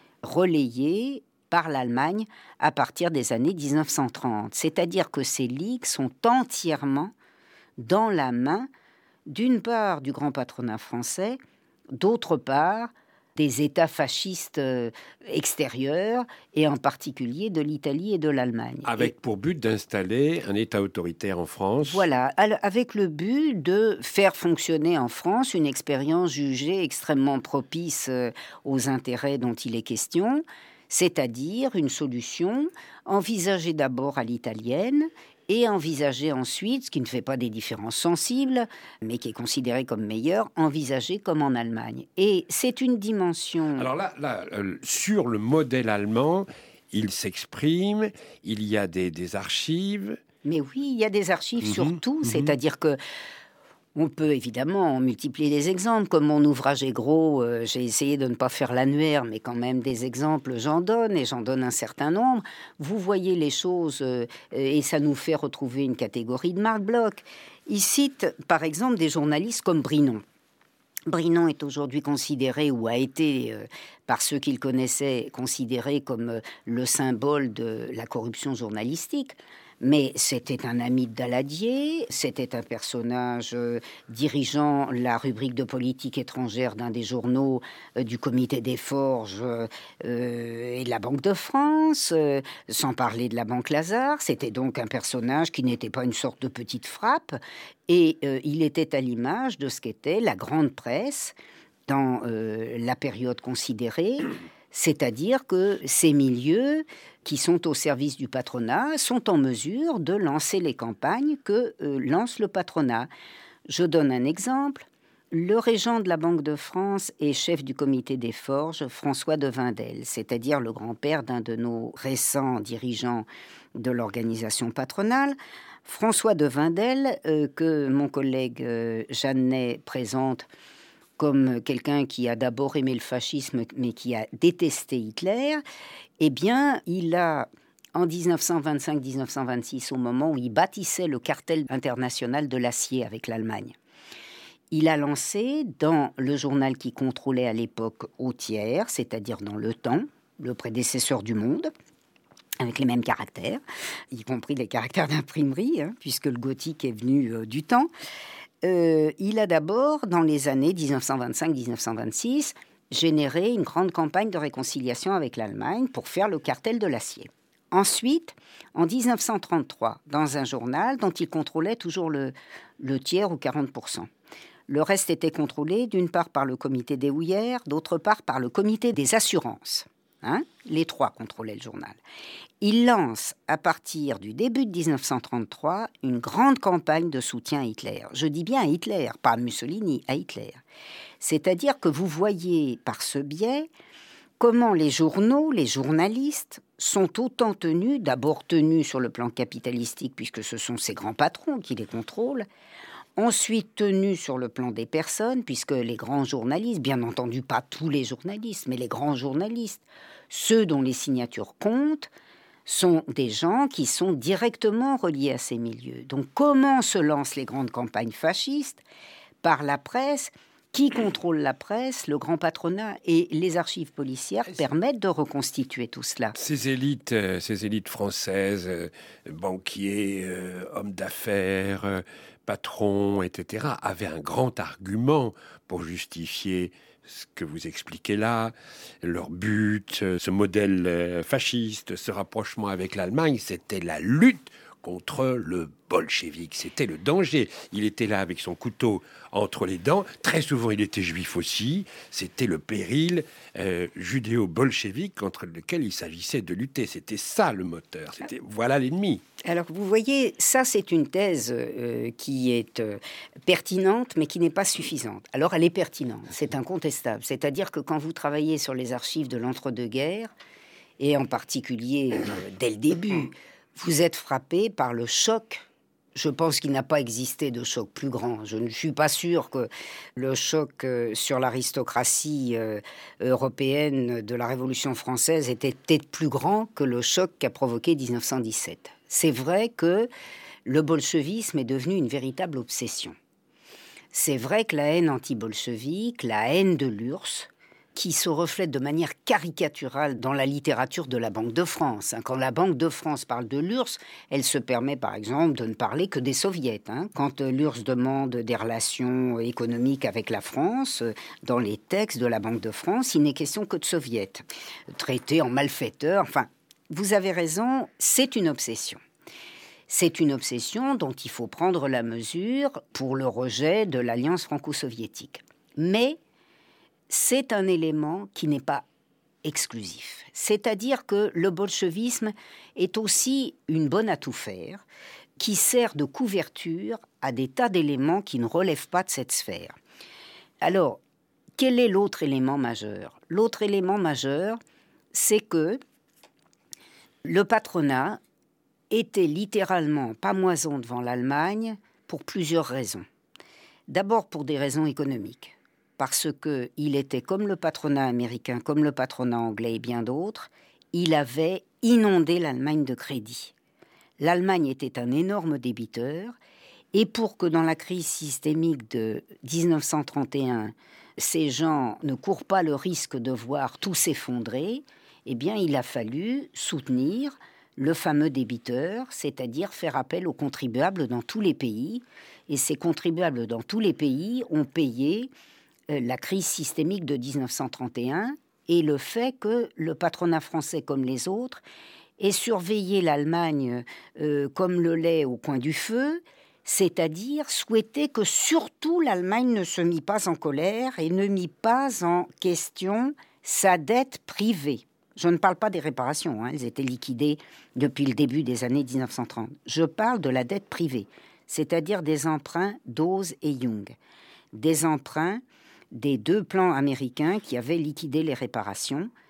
relayé par l'Allemagne à partir des années dix-neuf cent trente. C'est-à-dire que ces ligues sont entièrement dans la main, d'une part, du grand patronat français, d'autre part, des États fascistes euh, extérieurs, et en particulier de l'Italie et de l'Allemagne. Avec et, pour but d'installer un État autoritaire en France. Voilà, avec le but de faire fonctionner en France une expérience jugée extrêmement propice euh, aux intérêts dont il est question, c'est-à-dire une solution envisagée d'abord à l'italienne, et envisager ensuite, ce qui ne fait pas des différences sensibles, mais qui est considéré comme meilleur, envisagé comme en Allemagne. Et c'est une dimension... Alors là, là euh, sur le modèle allemand, il s'exprime, il y a des, des archives... Mais oui, il y a des archives mmh, sur tout, mmh. c'est-à-dire que on peut évidemment en multiplier des exemples. Comme mon ouvrage est gros, euh, j'ai essayé de ne pas faire l'annuaire, mais quand même des exemples, j'en donne, et j'en donne un certain nombre. Vous voyez les choses, euh, et ça nous fait retrouver une catégorie de Marc Bloch. Il cite, par exemple, des journalistes comme Brinon. Brinon est aujourd'hui considéré, ou a été, euh, par ceux qu'il connaissait, considéré comme euh, le symbole de la corruption journalistique. Mais c'était un ami de Daladier, c'était un personnage euh, dirigeant la rubrique de politique étrangère d'un des journaux euh, du Comité des Forges euh, et de la Banque de France, euh, sans parler de la Banque Lazare. C'était donc un personnage qui n'était pas une sorte de petite frappe, et euh, il était à l'image de ce qu'était la grande presse dans euh, la période considérée. C'est-à-dire que ces milieux qui sont au service du patronat sont en mesure de lancer les campagnes que euh, lance le patronat. Je donne un exemple. Le régent de la Banque de France et chef du comité des forges, François de Wendel, c'est-à-dire le grand-père d'un de nos récents dirigeants de l'organisation patronale. François de Wendel, euh, que mon collègue euh, Jeannet présente comme quelqu'un qui a d'abord aimé le fascisme, mais qui a détesté Hitler, eh bien, il a, en dix-neuf cent vingt-cinq dix-neuf cent vingt-six, au moment où il bâtissait le cartel international de l'acier avec l'Allemagne, il a lancé dans le journal qui contrôlait à l'époque au tiers, c'est-à-dire dans Le Temps, le prédécesseur du Monde, avec les mêmes caractères, y compris les caractères d'imprimerie, hein, puisque le gothique est venu euh, du temps. Euh, il a d'abord, dans les années dix-neuf cent vingt-cinq dix-neuf cent vingt-six, généré une grande campagne de réconciliation avec l'Allemagne pour faire le cartel de l'acier. Ensuite, en dix-neuf cent trente-trois, dans un journal dont il contrôlait toujours le, le tiers ou quarante pour cent. Le reste était contrôlé d'une part par le comité des houillères, d'autre part par le comité des assurances. Hein, les trois contrôlaient le journal. Il lance, à partir du début de dix-neuf cent trente-trois, une grande campagne de soutien à Hitler. Je dis bien à Hitler, pas à Mussolini, à Hitler. C'est-à-dire que vous voyez par ce biais comment les journaux, les journalistes, sont autant tenus, d'abord tenus sur le plan capitalistique, puisque ce sont ces grands patrons qui les contrôlent, ensuite tenus sur le plan des personnes, puisque les grands journalistes, bien entendu pas tous les journalistes, mais les grands journalistes, ceux dont les signatures comptent, sont des gens qui sont directement reliés à ces milieux. Donc comment se lancent les grandes campagnes fascistes? Par la presse. Qui contrôle la presse? Le grand patronat. Et les archives policières permettent de reconstituer tout cela. Ces élites, euh, ces élites françaises, euh, banquiers, euh, hommes d'affaires, euh, patrons, et cetera, avaient un grand argument pour justifier ce que vous expliquez là, leur but, ce modèle fasciste, ce rapprochement avec l'Allemagne, c'était la lutte contre le bolchevique. C'était le danger. Il était là avec son couteau entre les dents. Très souvent, il était juif aussi. C'était le péril euh, judéo-bolchevique contre lequel il s'agissait de lutter. C'était ça le moteur. C'était voilà l'ennemi. Alors, vous voyez, ça, c'est une thèse euh, qui est euh, pertinente, mais qui n'est pas suffisante. Alors, elle est pertinente, c'est incontestable. C'est-à-dire que quand vous travaillez sur les archives de l'entre-deux-guerres, et en particulier euh, dès le début, vous êtes frappé par le choc. Je pense qu'il n'a pas existé de choc plus grand. Je ne suis pas sûr que le choc euh, sur l'aristocratie euh, européenne de la Révolution française était peut-être plus grand que le choc qu'a provoqué dix-neuf cent dix-sept. C'est vrai que le bolchevisme est devenu une véritable obsession. C'est vrai que la haine anti-bolchevique, la haine de l'U R S S, qui se reflète de manière caricaturale dans la littérature de la Banque de France. Quand la Banque de France parle de l'U R S S, elle se permet par exemple de ne parler que des soviets. Quand l'U R S S demande des relations économiques avec la France, dans les textes de la Banque de France, il n'est question que de soviets. Traités en malfaiteurs, enfin, vous avez raison, c'est une obsession. C'est une obsession dont il faut prendre la mesure pour le rejet de l'alliance franco-soviétique. Mais c'est un élément qui n'est pas exclusif. C'est-à-dire que le bolchevisme est aussi une bonne à tout faire qui sert de couverture à des tas d'éléments qui ne relèvent pas de cette sphère. Alors, quel est l'autre élément majeur? L'autre élément majeur, c'est que le patronat était littéralement pamoison devant l'Allemagne pour plusieurs raisons. D'abord pour des raisons économiques. Parce qu'il était comme le patronat américain, comme le patronat anglais et bien d'autres, il avait inondé l'Allemagne de crédit. L'Allemagne était un énorme débiteur, et pour que dans la crise systémique de dix-neuf cent trente et un, ces gens ne courent pas le risque de voir tout s'effondrer, eh bien il a fallu soutenir le fameux débiteur, c'est-à-dire faire appel aux contribuables dans tous les pays, et ces contribuables dans tous les pays ont payé la crise systémique de dix-neuf cent trente et un et le fait que le patronat français, comme les autres, ait surveillé l'Allemagne euh, comme le lait au coin du feu, c'est-à-dire souhaiter que surtout l'Allemagne ne se mit pas en colère et ne mit pas en question sa dette privée. Je ne parle pas des réparations, hein, elles étaient liquidées depuis le début des années dix-neuf cent trente. Je parle de la dette privée, c'est-à-dire des emprunts Dawes et Young, des emprunts des deux plans américains qui avaient liquidé les réparations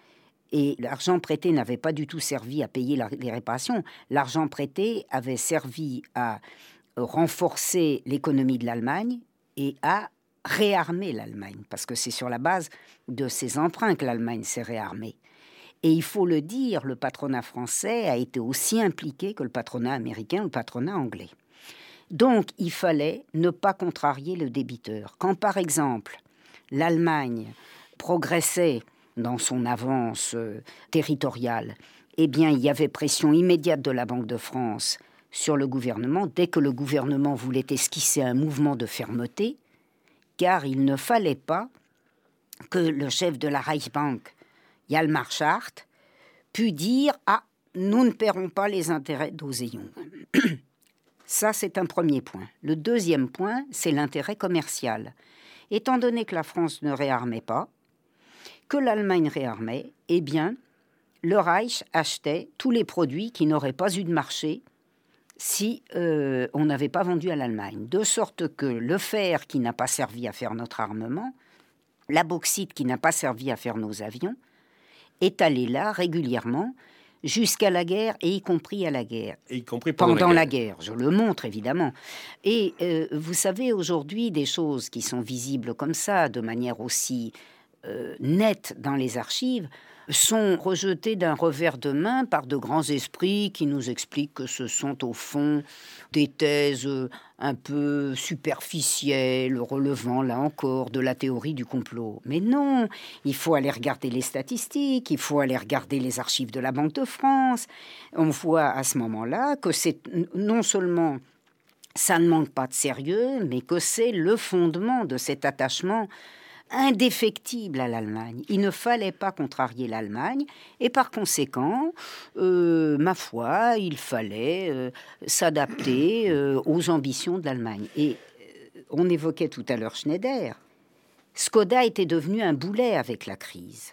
Et l'argent prêté n'avait pas du tout servi à payer la, les réparations. L'argent prêté avait servi à renforcer l'économie de l'Allemagne et à réarmer l'Allemagne, parce que c'est sur la base de ces emprunts que l'Allemagne s'est réarmée. Et il faut le dire, le patronat français a été aussi impliqué que le patronat américain ou le patronat anglais. Donc, il fallait ne pas contrarier le débiteur. Quand, par exemple, l'Allemagne progressait dans son avance euh, territoriale, eh bien, il y avait pression immédiate de la Banque de France sur le gouvernement, dès que le gouvernement voulait esquisser un mouvement de fermeté, car il ne fallait pas que le chef de la Reichsbank, Hjalmar Schacht, pût dire « Ah, nous ne paierons pas les intérêts d'Oséion ». Ça, c'est un premier point. Le deuxième point, c'est l'intérêt commercial. Étant donné que la France ne réarmait pas, que l'Allemagne réarmait, eh bien, le Reich achetait tous les produits qui n'auraient pas eu de marché si euh, on n'avait pas vendu à l'Allemagne. De sorte que le fer qui n'a pas servi à faire notre armement, la bauxite qui n'a pas servi à faire nos avions, est allé là régulièrement jusqu'à la guerre, et y compris à la guerre. Et y compris pendant, pendant la, la guerre. guerre. Je le montre, évidemment. Et euh, vous savez, aujourd'hui, des choses qui sont visibles comme ça, de manière aussi euh, nette dans les archives, sont rejetées d'un revers de main par de grands esprits qui nous expliquent que ce sont au fond des thèses un peu superficielles, relevant là encore de la théorie du complot. Mais non, il faut aller regarder les statistiques, il faut aller regarder les archives de la Banque de France. On voit à ce moment-là que c'est non seulement ça ne manque pas de sérieux, mais que c'est le fondement de cet attachement indéfectible à l'Allemagne. Il ne fallait pas contrarier l'Allemagne et par conséquent, euh, ma foi, il fallait euh, s'adapter euh, aux ambitions de l'Allemagne. Et euh, on évoquait tout à l'heure Schneider. Skoda était devenu un boulet avec la crise.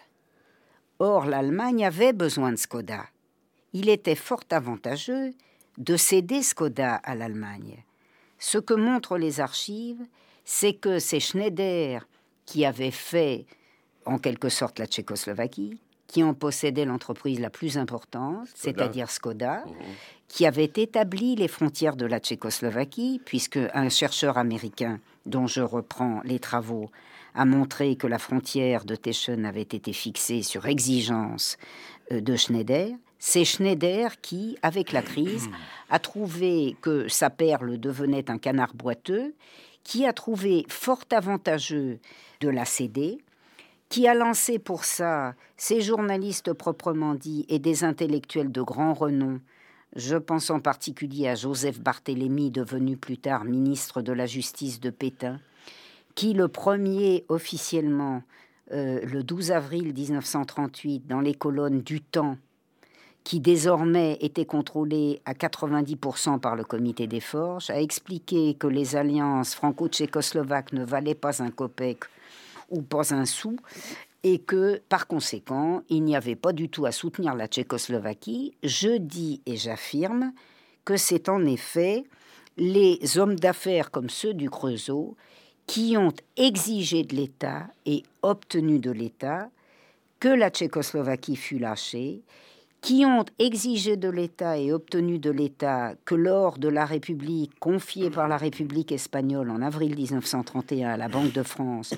Or, l'Allemagne avait besoin de Skoda. Il était fort avantageux de céder Skoda à l'Allemagne. Ce que montrent les archives, c'est que c'est Schneider qui avait fait, en quelque sorte, la Tchécoslovaquie, qui en possédait l'entreprise la plus importante, Skoda. C'est-à-dire Skoda, mmh. qui avait établi les frontières de la Tchécoslovaquie, puisque un chercheur américain, dont je reprends les travaux, a montré que la frontière de Teschen avait été fixée sur exigence de Schneider. C'est Schneider qui, avec la crise, a trouvé que sa perle devenait un canard boiteux, qui a trouvé fort avantageux de la céder, qui a lancé pour ça ces journalistes proprement dits et des intellectuels de grand renom. Je pense en particulier à Joseph Barthélemy, devenu plus tard ministre de la Justice de Pétain, qui le premier officiellement, euh, le douze avril dix-neuf cent trente-huit, dans les colonnes du Temps, qui désormais était contrôlé à quatre-vingt-dix pour cent par le comité des forges, a expliqué que les alliances franco-tchécoslovaques ne valaient pas un kopek ou pas un sou, et que, par conséquent, il n'y avait pas du tout à soutenir la Tchécoslovaquie. Je dis et j'affirme que c'est en effet les hommes d'affaires comme ceux du Creusot qui ont exigé de l'État et obtenu de l'État que la Tchécoslovaquie fût lâchée, qui ont exigé de l'État et obtenu de l'État que l'or de la République, confié par la République espagnole en avril dix-neuf cent trente et un à la Banque de France,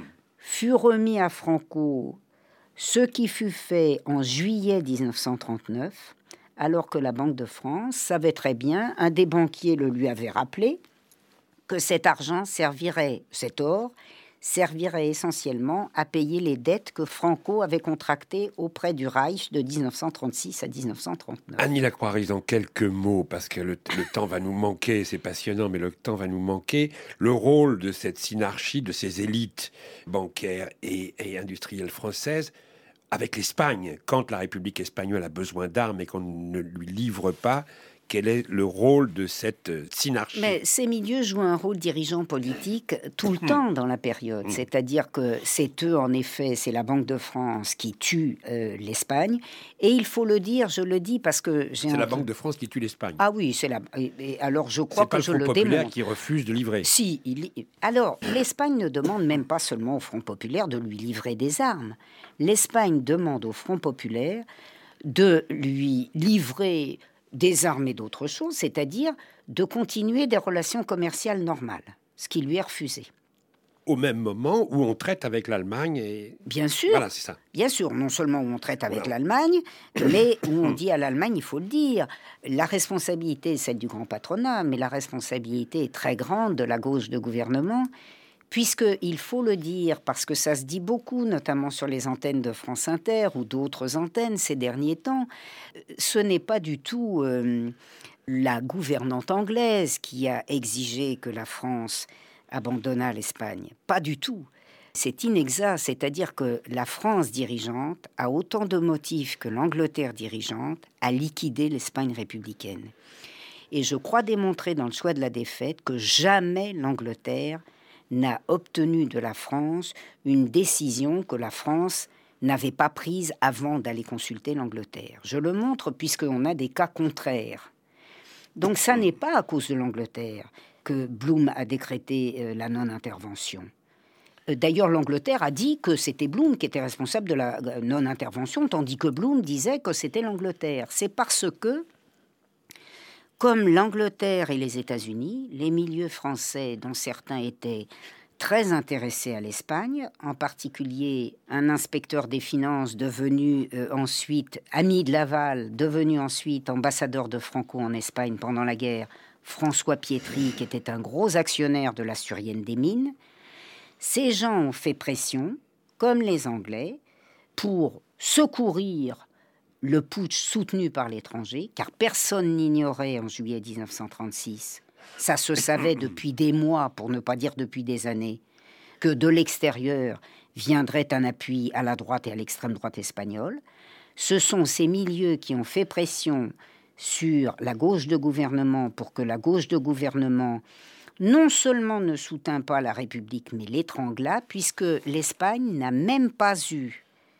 fut remis à Franco, ce qui fut fait en juillet dix-neuf cent trente-neuf, alors que la Banque de France savait très bien, un des banquiers le lui avait rappelé, que cet argent servirait, cet or, servirait essentiellement à payer les dettes que Franco avait contractées auprès du Reich de dix-neuf cent trente-six à dix-neuf cent trente-neuf. Annie Lacroix-Riz, en quelques mots, parce que le, le temps va nous manquer, c'est passionnant, mais le temps va nous manquer, le rôle de cette synarchie, de ces élites bancaires et, et industrielles françaises, avec l'Espagne, quand la République espagnole a besoin d'armes et qu'on ne lui livre pas, Quel est le rôle de cette synarchie? Mais ces milieux jouent un rôle dirigeant politique tout le mmh. temps dans la période. Mmh. C'est-à-dire que c'est eux, en effet, c'est la Banque de France qui tue euh, l'Espagne. Et il faut le dire, je le dis parce que... j'ai C'est un... la Banque de France qui tue l'Espagne. Ah oui, c'est la... Et, et alors je crois que je le démontre. C'est pas le Front populaire qui refuse de livrer. Si. Il... Alors, l'Espagne ne demande même pas seulement au Front populaire de lui livrer des armes. L'Espagne demande au Front populaire de lui livrer des armes et d'autres choses, c'est-à-dire de continuer des relations commerciales normales, ce qui lui est refusé. Au même moment où on traite avec l'Allemagne et... Bien sûr, voilà, c'est ça. Bien sûr, non seulement où on traite avec voilà. l'Allemagne, mais où on dit à l'Allemagne, il faut le dire, la responsabilité est celle du grand patronat, mais la responsabilité est très grande de la gauche de gouvernement, puisqu'il faut le dire, parce que ça se dit beaucoup, notamment sur les antennes de France Inter ou d'autres antennes ces derniers temps, ce n'est pas du tout euh, la gouvernante anglaise qui a exigé que la France abandonnât l'Espagne. Pas du tout. C'est inexact, c'est-à-dire que la France dirigeante a autant de motifs que l'Angleterre dirigeante à liquider l'Espagne républicaine. Et je crois démontrer dans le choix de la défaite que jamais l'Angleterre n'a obtenu de la France une décision que la France n'avait pas prise avant d'aller consulter l'Angleterre. Je le montre puisqu'on a des cas contraires. Donc ça n'est pas à cause de l'Angleterre que Blum a décrété euh, la non-intervention. Euh, d'ailleurs, l'Angleterre a dit que c'était Blum qui était responsable de la euh, non-intervention, tandis que Blum disait que c'était l'Angleterre. C'est parce que, comme l'Angleterre et les États-Unis, les milieux français, dont certains étaient très intéressés à l'Espagne, en particulier un inspecteur des finances devenu euh, ensuite ami de Laval, devenu ensuite ambassadeur de Franco en Espagne pendant la guerre, François Pietri, qui était un gros actionnaire de la Surienne des Mines. Ces gens ont fait pression, comme les Anglais, pour secourir le putsch soutenu par l'étranger, car personne n'ignorait en juillet dix-neuf cent trente-six, ça se savait depuis des mois, pour ne pas dire depuis des années, que de l'extérieur viendrait un appui à la droite et à l'extrême droite espagnole. Ce sont ces milieux qui ont fait pression sur la gauche de gouvernement pour que la gauche de gouvernement non seulement ne soutint pas la République, mais l'étrangla, puisque l'Espagne n'a même pas eu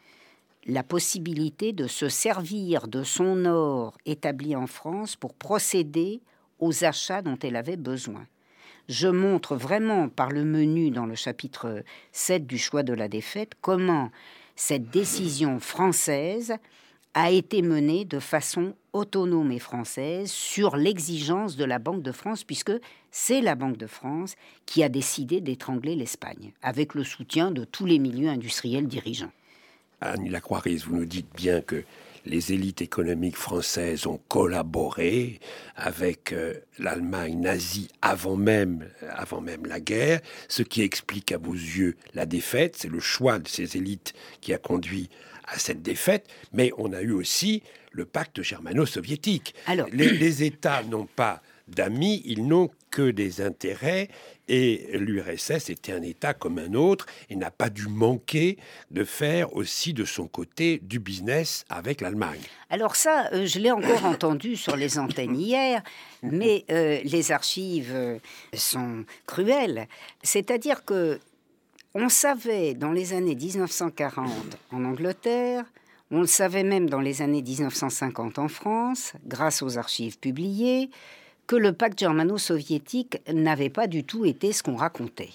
la possibilité de se servir de son or établi en France pour procéder aux achats dont elle avait besoin. Je montre vraiment par le menu dans le chapitre sept du choix de la défaite comment cette décision française a été menée de façon autonome et française sur l'exigence de la Banque de France, puisque c'est la Banque de France qui a décidé d'étrangler l'Espagne, avec le soutien de tous les milieux industriels dirigeants. Annie Lacroix-Ries, vous nous dites bien que les élites économiques françaises ont collaboré avec euh, l'Allemagne nazie avant même, avant même la guerre, ce qui explique à vos yeux la défaite. C'est le choix de ces élites qui a conduit à cette défaite, mais on a eu aussi le pacte germano-soviétique. Alors, les, les États n'ont pas d'amis, ils n'ont que des intérêts, et l'U R S S était un État comme un autre et n'a pas dû manquer de faire aussi de son côté du business avec l'Allemagne. Alors ça, euh, je l'ai encore entendu sur les antennes hier, mais euh, les archives euh, sont cruelles. C'est-à-dire que on savait dans les années dix-neuf cent quarante en Angleterre, on le savait même dans les années dix-neuf cent cinquante en France, grâce aux archives publiées, que le pacte germano-soviétique n'avait pas du tout été ce qu'on racontait.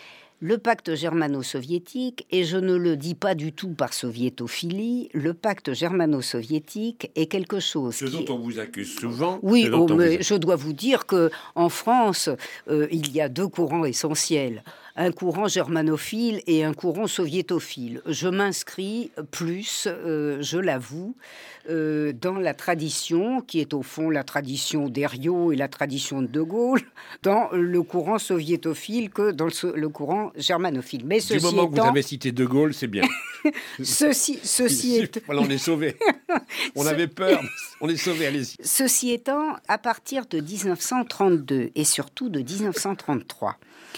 Le pacte germano-soviétique, et je ne le dis pas du tout par soviétophilie, le pacte germano-soviétique est quelque chose Ce qui... dont on vous accuse souvent. Oui, oh, mais vous... je dois vous dire que en France, euh, il y a deux courants essentiels. Un courant germanophile et un courant soviétophile. Je m'inscris plus, euh, je l'avoue, euh, dans la tradition, qui est au fond la tradition d'Herriot et la tradition de De Gaulle, dans le courant soviétophile que dans le, le courant germanophile. Mais ceci du moment étant... que vous avez cité De Gaulle, c'est bien. ceci ceci est... Voilà, on est sauvés. On Ce... avait peur, on est sauvés, allez-y. Ceci étant, à partir de dix-neuf cent trente-deux et surtout de dix-neuf cent trente-trois,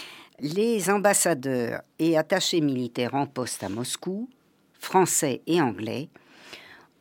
les ambassadeurs et attachés militaires en poste à Moscou, français et anglais,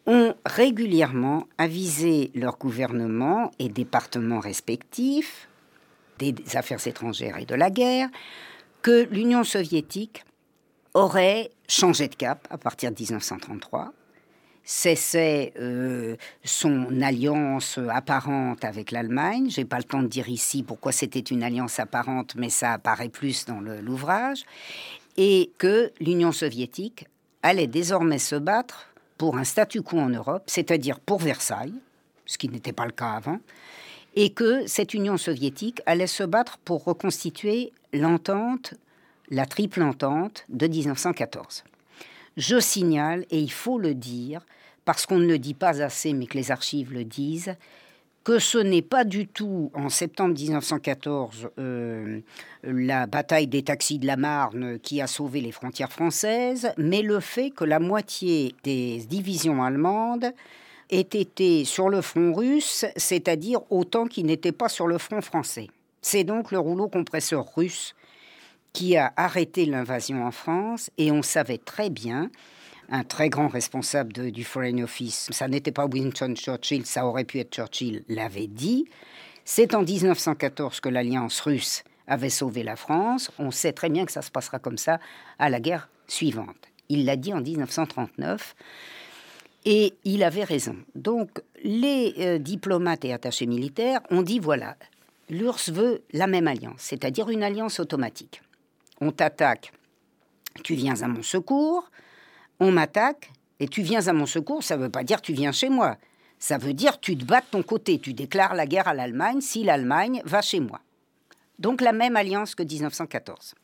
ont régulièrement avisé leurs gouvernements et départements respectifs des affaires étrangères et de la guerre que l'Union soviétique aurait changé de cap à partir de dix-neuf cent trente-trois, cessait euh, son alliance apparente avec l'Allemagne. Je n'ai pas le temps de dire ici pourquoi c'était une alliance apparente, mais ça apparaît plus dans le, l'ouvrage, et que l'Union soviétique allait désormais se battre pour un statu quo en Europe, c'est-à-dire pour Versailles, ce qui n'était pas le cas avant, et que cette Union soviétique allait se battre pour reconstituer l'entente, la triple entente de dix-neuf cent quatorze. Je signale, et il faut le dire, parce qu'on ne le dit pas assez, mais que les archives le disent, que ce n'est pas du tout, en septembre dix-neuf cent quatorze, euh, la bataille des taxis de la Marne qui a sauvé les frontières françaises, mais le fait que la moitié des divisions allemandes aient été sur le front russe, c'est-à-dire autant qui n'étaient pas sur le front français. C'est donc le rouleau compresseur russe qui a arrêté l'invasion en France, et on savait très bien, un très grand responsable de, du Foreign Office, ça n'était pas Winston Churchill, ça aurait pu être Churchill, l'avait dit, c'est en dix-neuf cent quatorze que l'alliance russe avait sauvé la France, on sait très bien que ça se passera comme ça à la guerre suivante. Il l'a dit en dix-neuf cent trente-neuf, et il avait raison. Donc, les euh, diplomates et attachés militaires ont dit, voilà, l'U R S S veut la même alliance, c'est-à-dire une alliance automatique. On t'attaque, tu viens à mon secours, on m'attaque, et tu viens à mon secours, ça ne veut pas dire tu viens chez moi. Ça veut dire tu te bats de ton côté, tu déclares la guerre à l'Allemagne si l'Allemagne va chez moi. Donc la même alliance que dix-neuf cent quatorze.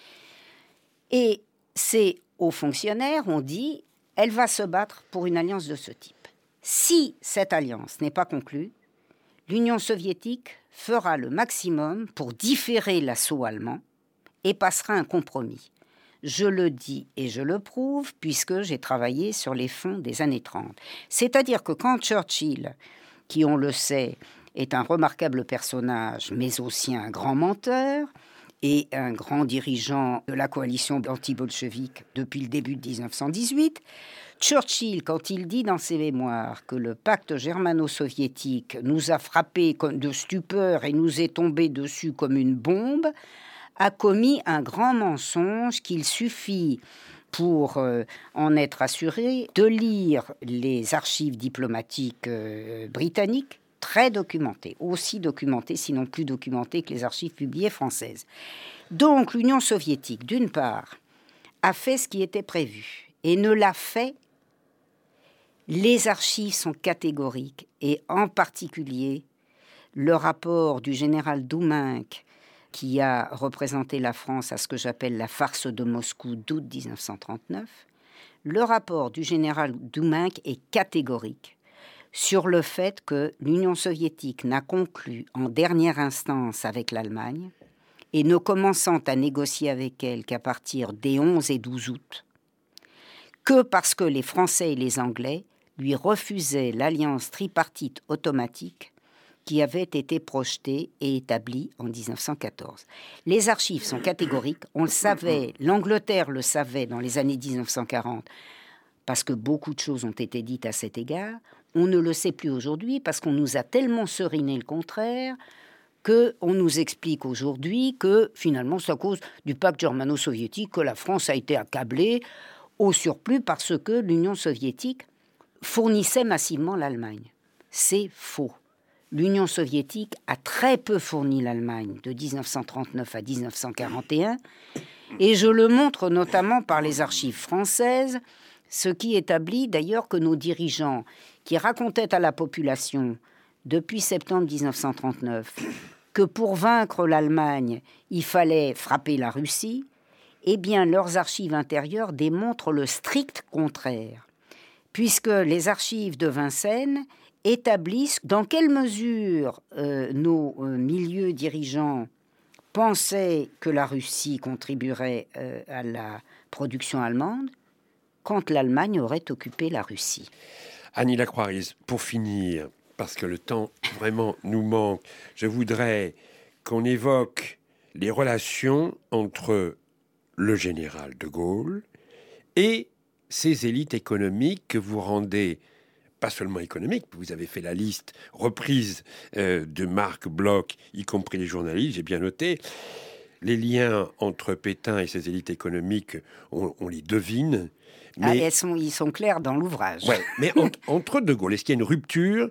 Et c'est aux fonctionnaires, on dit, elle va se battre pour une alliance de ce type. Si cette alliance n'est pas conclue, l'Union soviétique fera le maximum pour différer l'assaut allemand et passera un compromis. Je le dis et je le prouve puisque j'ai travaillé sur les fonds des années trente. C'est-à-dire que quand Churchill, qui on le sait, est un remarquable personnage, mais aussi un grand menteur et un grand dirigeant de la coalition anti-bolchevique depuis le début de dix-neuf cent dix-huit, Churchill, quand il dit dans ses mémoires que le pacte germano-soviétique nous a frappés de stupeur et nous est tombé dessus comme une bombe, a commis un grand mensonge qu'il suffit, pour euh, en être assuré, de lire les archives diplomatiques euh, britanniques, très documentées, aussi documentées, sinon plus documentées que les archives publiées françaises. Donc l'Union soviétique, d'une part, a fait ce qui était prévu et ne l'a fait. Les archives sont catégoriques, et en particulier le rapport du général Doumenc, qui a représenté la France à ce que j'appelle la farce de Moscou d'août dix-neuf cent trente-neuf, le rapport du général Doumenc est catégorique sur le fait que l'Union soviétique n'a conclu en dernière instance avec l'Allemagne et ne commençant à négocier avec elle qu'à partir des onze et douze août, que parce que les Français et les Anglais lui refusaient l'alliance tripartite automatique qui avait été projetée et établie en dix-neuf cent quatorze. Les archives sont catégoriques, on le savait, l'Angleterre le savait dans les années dix-neuf cent quarante, parce que beaucoup de choses ont été dites à cet égard. On ne le sait plus aujourd'hui parce qu'on nous a tellement seriné le contraire qu'on nous explique aujourd'hui que finalement c'est à cause du pacte germano-soviétique que la France a été accablée au surplus parce que l'Union soviétique fournissait massivement l'Allemagne. C'est faux. L'Union soviétique a très peu fourni l'Allemagne de dix-neuf cent trente-neuf à dix-neuf cent quarante et un, et je le montre notamment par les archives françaises, ce qui établit d'ailleurs que nos dirigeants, qui racontaient à la population depuis septembre dix-neuf cent trente-neuf que pour vaincre l'Allemagne, il fallait frapper la Russie, eh bien leurs archives intérieures démontrent le strict contraire, puisque les archives de Vincennes établissent dans quelle mesure euh, nos euh, milieux dirigeants pensaient que la Russie contribuerait euh, à la production allemande quand l'Allemagne aurait occupé la Russie. Annie Lacroix-Riz, pour finir, parce que le temps vraiment nous manque, je voudrais qu'on évoque les relations entre le général de Gaulle et ces élites économiques que vous rendez pas seulement économique. Vous avez fait la liste reprise euh, de Marc Bloch, y compris les journalistes, j'ai bien noté. Les liens entre Pétain et ses élites économiques, on, on les devine. Mais... Ah, elles sont, ils sont clairs dans l'ouvrage. Ouais, mais en, entre De Gaulle, est-ce qu'il y a une rupture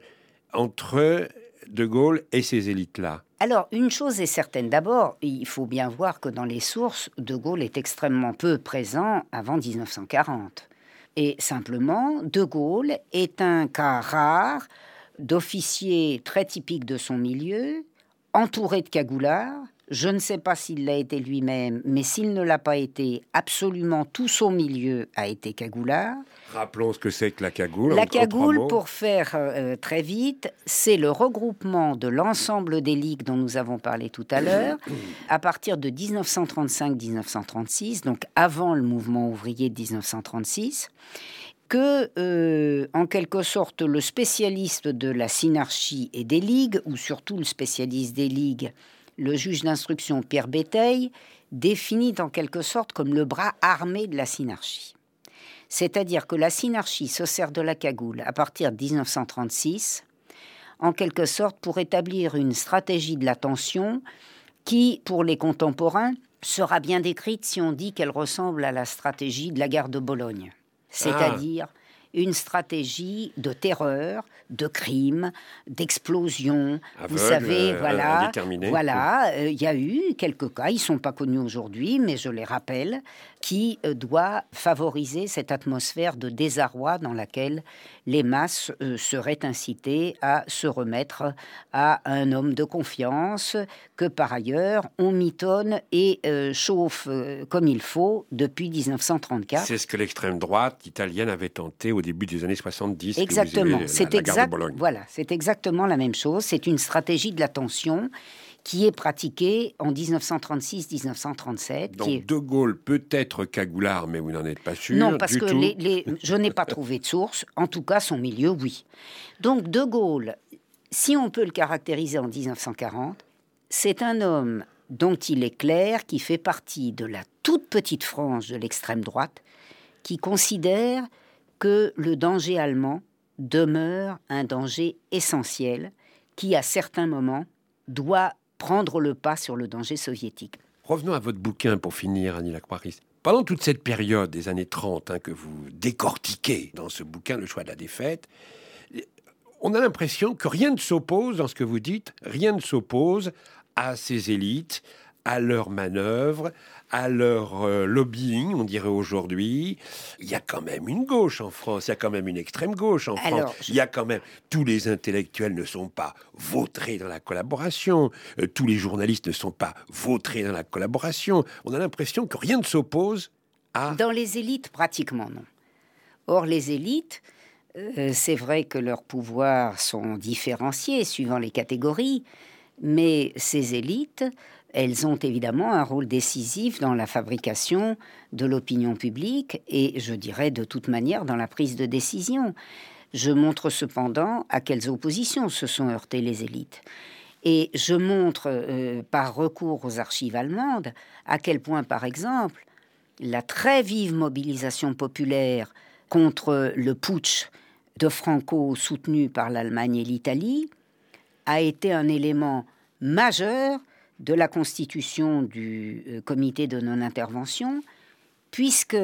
entre De Gaulle et ces élites-là? Alors, une chose est certaine. D'abord, il faut bien voir que dans les sources, De Gaulle est extrêmement peu présent avant dix-neuf cent quarante. Et simplement, De Gaulle est un cas rare d'officier très typique de son milieu, entouré de cagoulards. Je ne sais pas s'il l'a été lui-même, mais s'il ne l'a pas été, absolument tout son milieu a été cagoulard. Rappelons ce que c'est que la cagoule. La cagoule, pour faire euh, très vite, c'est le regroupement de l'ensemble des ligues dont nous avons parlé tout à l'heure, à partir de dix-neuf cent trente-cinq dix-neuf cent trente-six, donc avant le mouvement ouvrier de dix-neuf cent trente-six, que, euh, en quelque sorte, le spécialiste de la synarchie et des ligues, ou surtout le spécialiste des ligues, le juge d'instruction Pierre Béteille, définit en quelque sorte comme le bras armé de la synarchie. C'est-à-dire que la synarchie se sert de la cagoule à partir de dix-neuf cent trente-six, en quelque sorte pour établir une stratégie de la tension qui, pour les contemporains, sera bien décrite si on dit qu'elle ressemble à la stratégie de la guerre de Bologne. C'est-à-dire ah. une stratégie de terreur, de crime, d'explosion. Aveugle, vous savez, euh, voilà, indéterminé. voilà, il euh, y a eu quelques cas, ils sont pas connus aujourd'hui, mais je les rappelle, qui euh, doit favoriser cette atmosphère de désarroi dans laquelle les masses euh, seraient incitées à se remettre à un homme de confiance que par ailleurs on mitonne et euh, chauffe euh, comme il faut depuis dix-neuf cent trente-quatre. C'est ce que l'extrême droite italienne avait tenté au début des années soixante-dix. Exactement, la, c'est la exact. Voilà, c'est exactement la même chose. C'est une stratégie de la tension qui est pratiquée en dix-neuf cent trente-six dix-neuf cent trente-sept. Donc qui est... De Gaulle peut être cagoulard, mais vous n'en êtes pas sûr. Non, parce du que tout. Les, les... je n'ai pas trouvé de source. En tout cas, son milieu, oui. Donc De Gaulle, si on peut le caractériser en dix-neuf cent quarante, c'est un homme dont il est clair qu'il fait partie de la toute petite frange de l'extrême droite qui considère que le danger allemand demeure un danger essentiel qui, à certains moments, doit prendre le pas sur le danger soviétique. Revenons à votre bouquin pour finir, Annie Lacroix-Rice. Pendant toute cette période des années trente hein, que vous décortiquez dans ce bouquin, Le choix de la défaite, on a l'impression que rien ne s'oppose, dans ce que vous dites, rien ne s'oppose à ces élites, à leurs manœuvres, à leur euh, lobbying, on dirait aujourd'hui. Il y a quand même une gauche en France, il y a quand même une extrême gauche en Alors, France. Il y a quand même... Tous les intellectuels ne sont pas vautrés dans la collaboration, euh, tous les journalistes ne sont pas vautrés dans la collaboration. On a l'impression que rien ne s'oppose à... Dans les élites, pratiquement non. Or, les élites, euh, c'est vrai que leurs pouvoirs sont différenciés suivant les catégories, mais ces élites... elles ont évidemment un rôle décisif dans la fabrication de l'opinion publique et, je dirais, de toute manière, dans la prise de décision. Je montre cependant à quelles oppositions se sont heurtées les élites. Et je montre, euh, par recours aux archives allemandes, à quel point, par exemple, la très vive mobilisation populaire contre le putsch de Franco soutenu par l'Allemagne et l'Italie a été un élément majeur de la constitution du euh, comité de non-intervention, puisque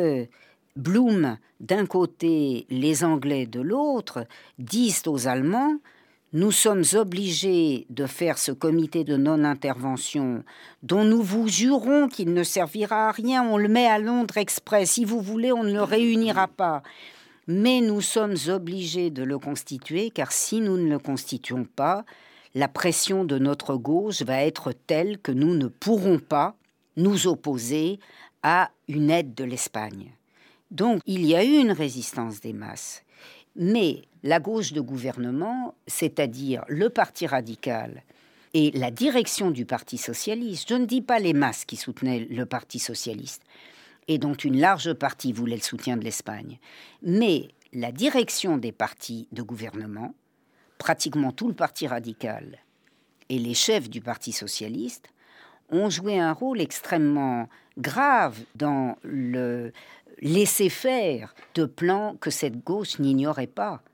Blum, d'un côté, les Anglais de l'autre, disent aux Allemands « Nous sommes obligés de faire ce comité de non-intervention dont nous vous jurons qu'il ne servira à rien, on le met à Londres exprès, si vous voulez, on ne le réunira pas. Mais nous sommes obligés de le constituer, car si nous ne le constituons pas, la pression de notre gauche va être telle que nous ne pourrons pas nous opposer à une aide de l'Espagne. » Donc, il y a eu une résistance des masses. Mais la gauche de gouvernement, c'est-à-dire le Parti radical et la direction du Parti socialiste, je ne dis pas les masses qui soutenaient le Parti socialiste, et dont une large partie voulait le soutien de l'Espagne, mais la direction des partis de gouvernement, pratiquement tout le Parti radical et les chefs du Parti socialiste ont joué un rôle extrêmement grave dans le laisser-faire de plans que cette gauche n'ignorait pas.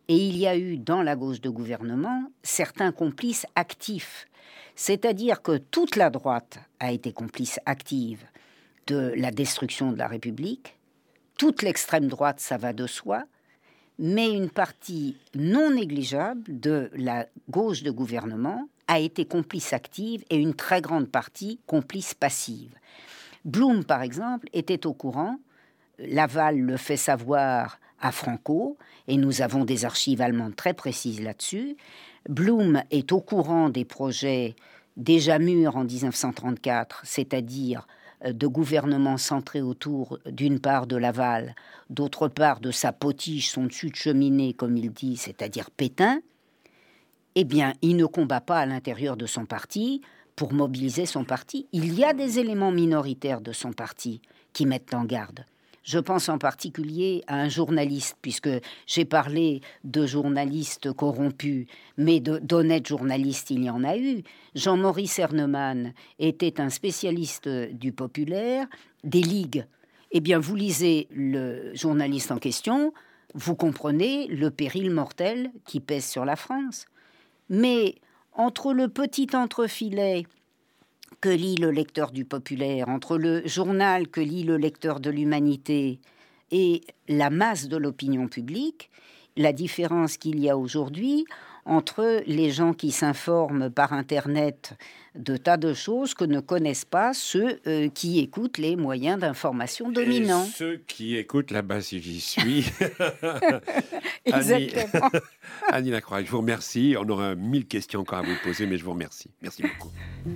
Et il y a eu dans la gauche de gouvernement certains complices actifs. C'est-à-dire que toute la droite a été complice active de la destruction de la République, toute l'extrême droite, ça va de soi, mais une partie non négligeable de la gauche de gouvernement a été complice active et une très grande partie complice passive. Blum, par exemple, était au courant, Laval le fait savoir à Franco, et nous avons des archives allemandes très précises là-dessus. Blum est au courant des projets déjà mûrs en dix-neuf cent trente-quatre, c'est-à-dire de gouvernements centrés autour d'une part de Laval, d'autre part de sa potiche, son dessus de cheminée, comme il dit, c'est-à-dire Pétain. Eh bien, il ne combat pas à l'intérieur de son parti pour mobiliser son parti. Il y a des éléments minoritaires de son parti qui mettent en garde. Je pense en particulier à un journaliste, puisque j'ai parlé de journalistes corrompus, mais de, d'honnêtes journalistes, il y en a eu. Jean-Maurice Hernemann était un spécialiste du populaire, des ligues. Eh bien, vous lisez le journaliste en question, vous comprenez le péril mortel qui pèse sur la France. Mais entre le petit entrefilet que lit le lecteur du Populaire, entre le journal que lit le lecteur de l'Humanité et la masse de l'opinion publique, la différence qu'il y a aujourd'hui entre les gens qui s'informent par Internet de tas de choses que ne connaissent pas ceux euh, qui écoutent les moyens d'information dominants. Et ceux qui écoutent là-bas, si j'y suis. Exactement. Annie, Annie Lacroix, je vous remercie. On aura mille questions encore à vous poser, mais je vous remercie. Merci beaucoup.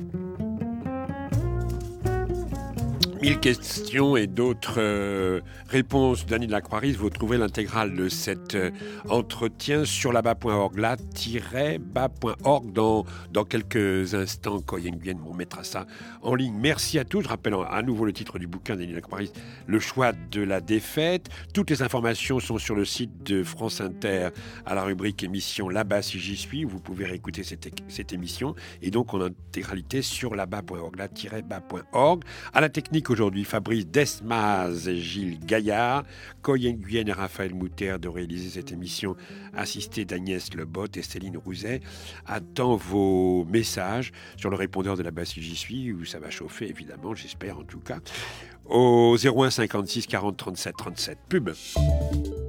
Mille questions et d'autres euh, réponses d'Annie de la Croix-Rise. Vous trouverez l'intégrale de cet euh, entretien sur là-bas point org, là-bas point org dans, dans quelques instants. Quand Nguyen on mettra ça en ligne. Merci à tous. Je rappelle à nouveau le titre du bouquin d'Annie de la Croix-Rise, Le choix de la défaite. Toutes les informations sont sur le site de France Inter à la rubrique émission Là-bas si j'y suis. Vous pouvez réécouter cette, cette émission et donc en intégralité sur là-bas point org, là-bas point org. À la technique aujourd'hui, Fabrice Desmaz et Gilles Gaillard, Coy Nguyen et Raphaël Mouter de réaliser cette émission, assisté d'Agnès Lebot et Céline Rouzet. Attends vos messages sur le répondeur de là-bas si j'y suis, où ça va chauffer évidemment, j'espère en tout cas, au zéro un cinquante-six quarante trente-sept trente-sept. Pub.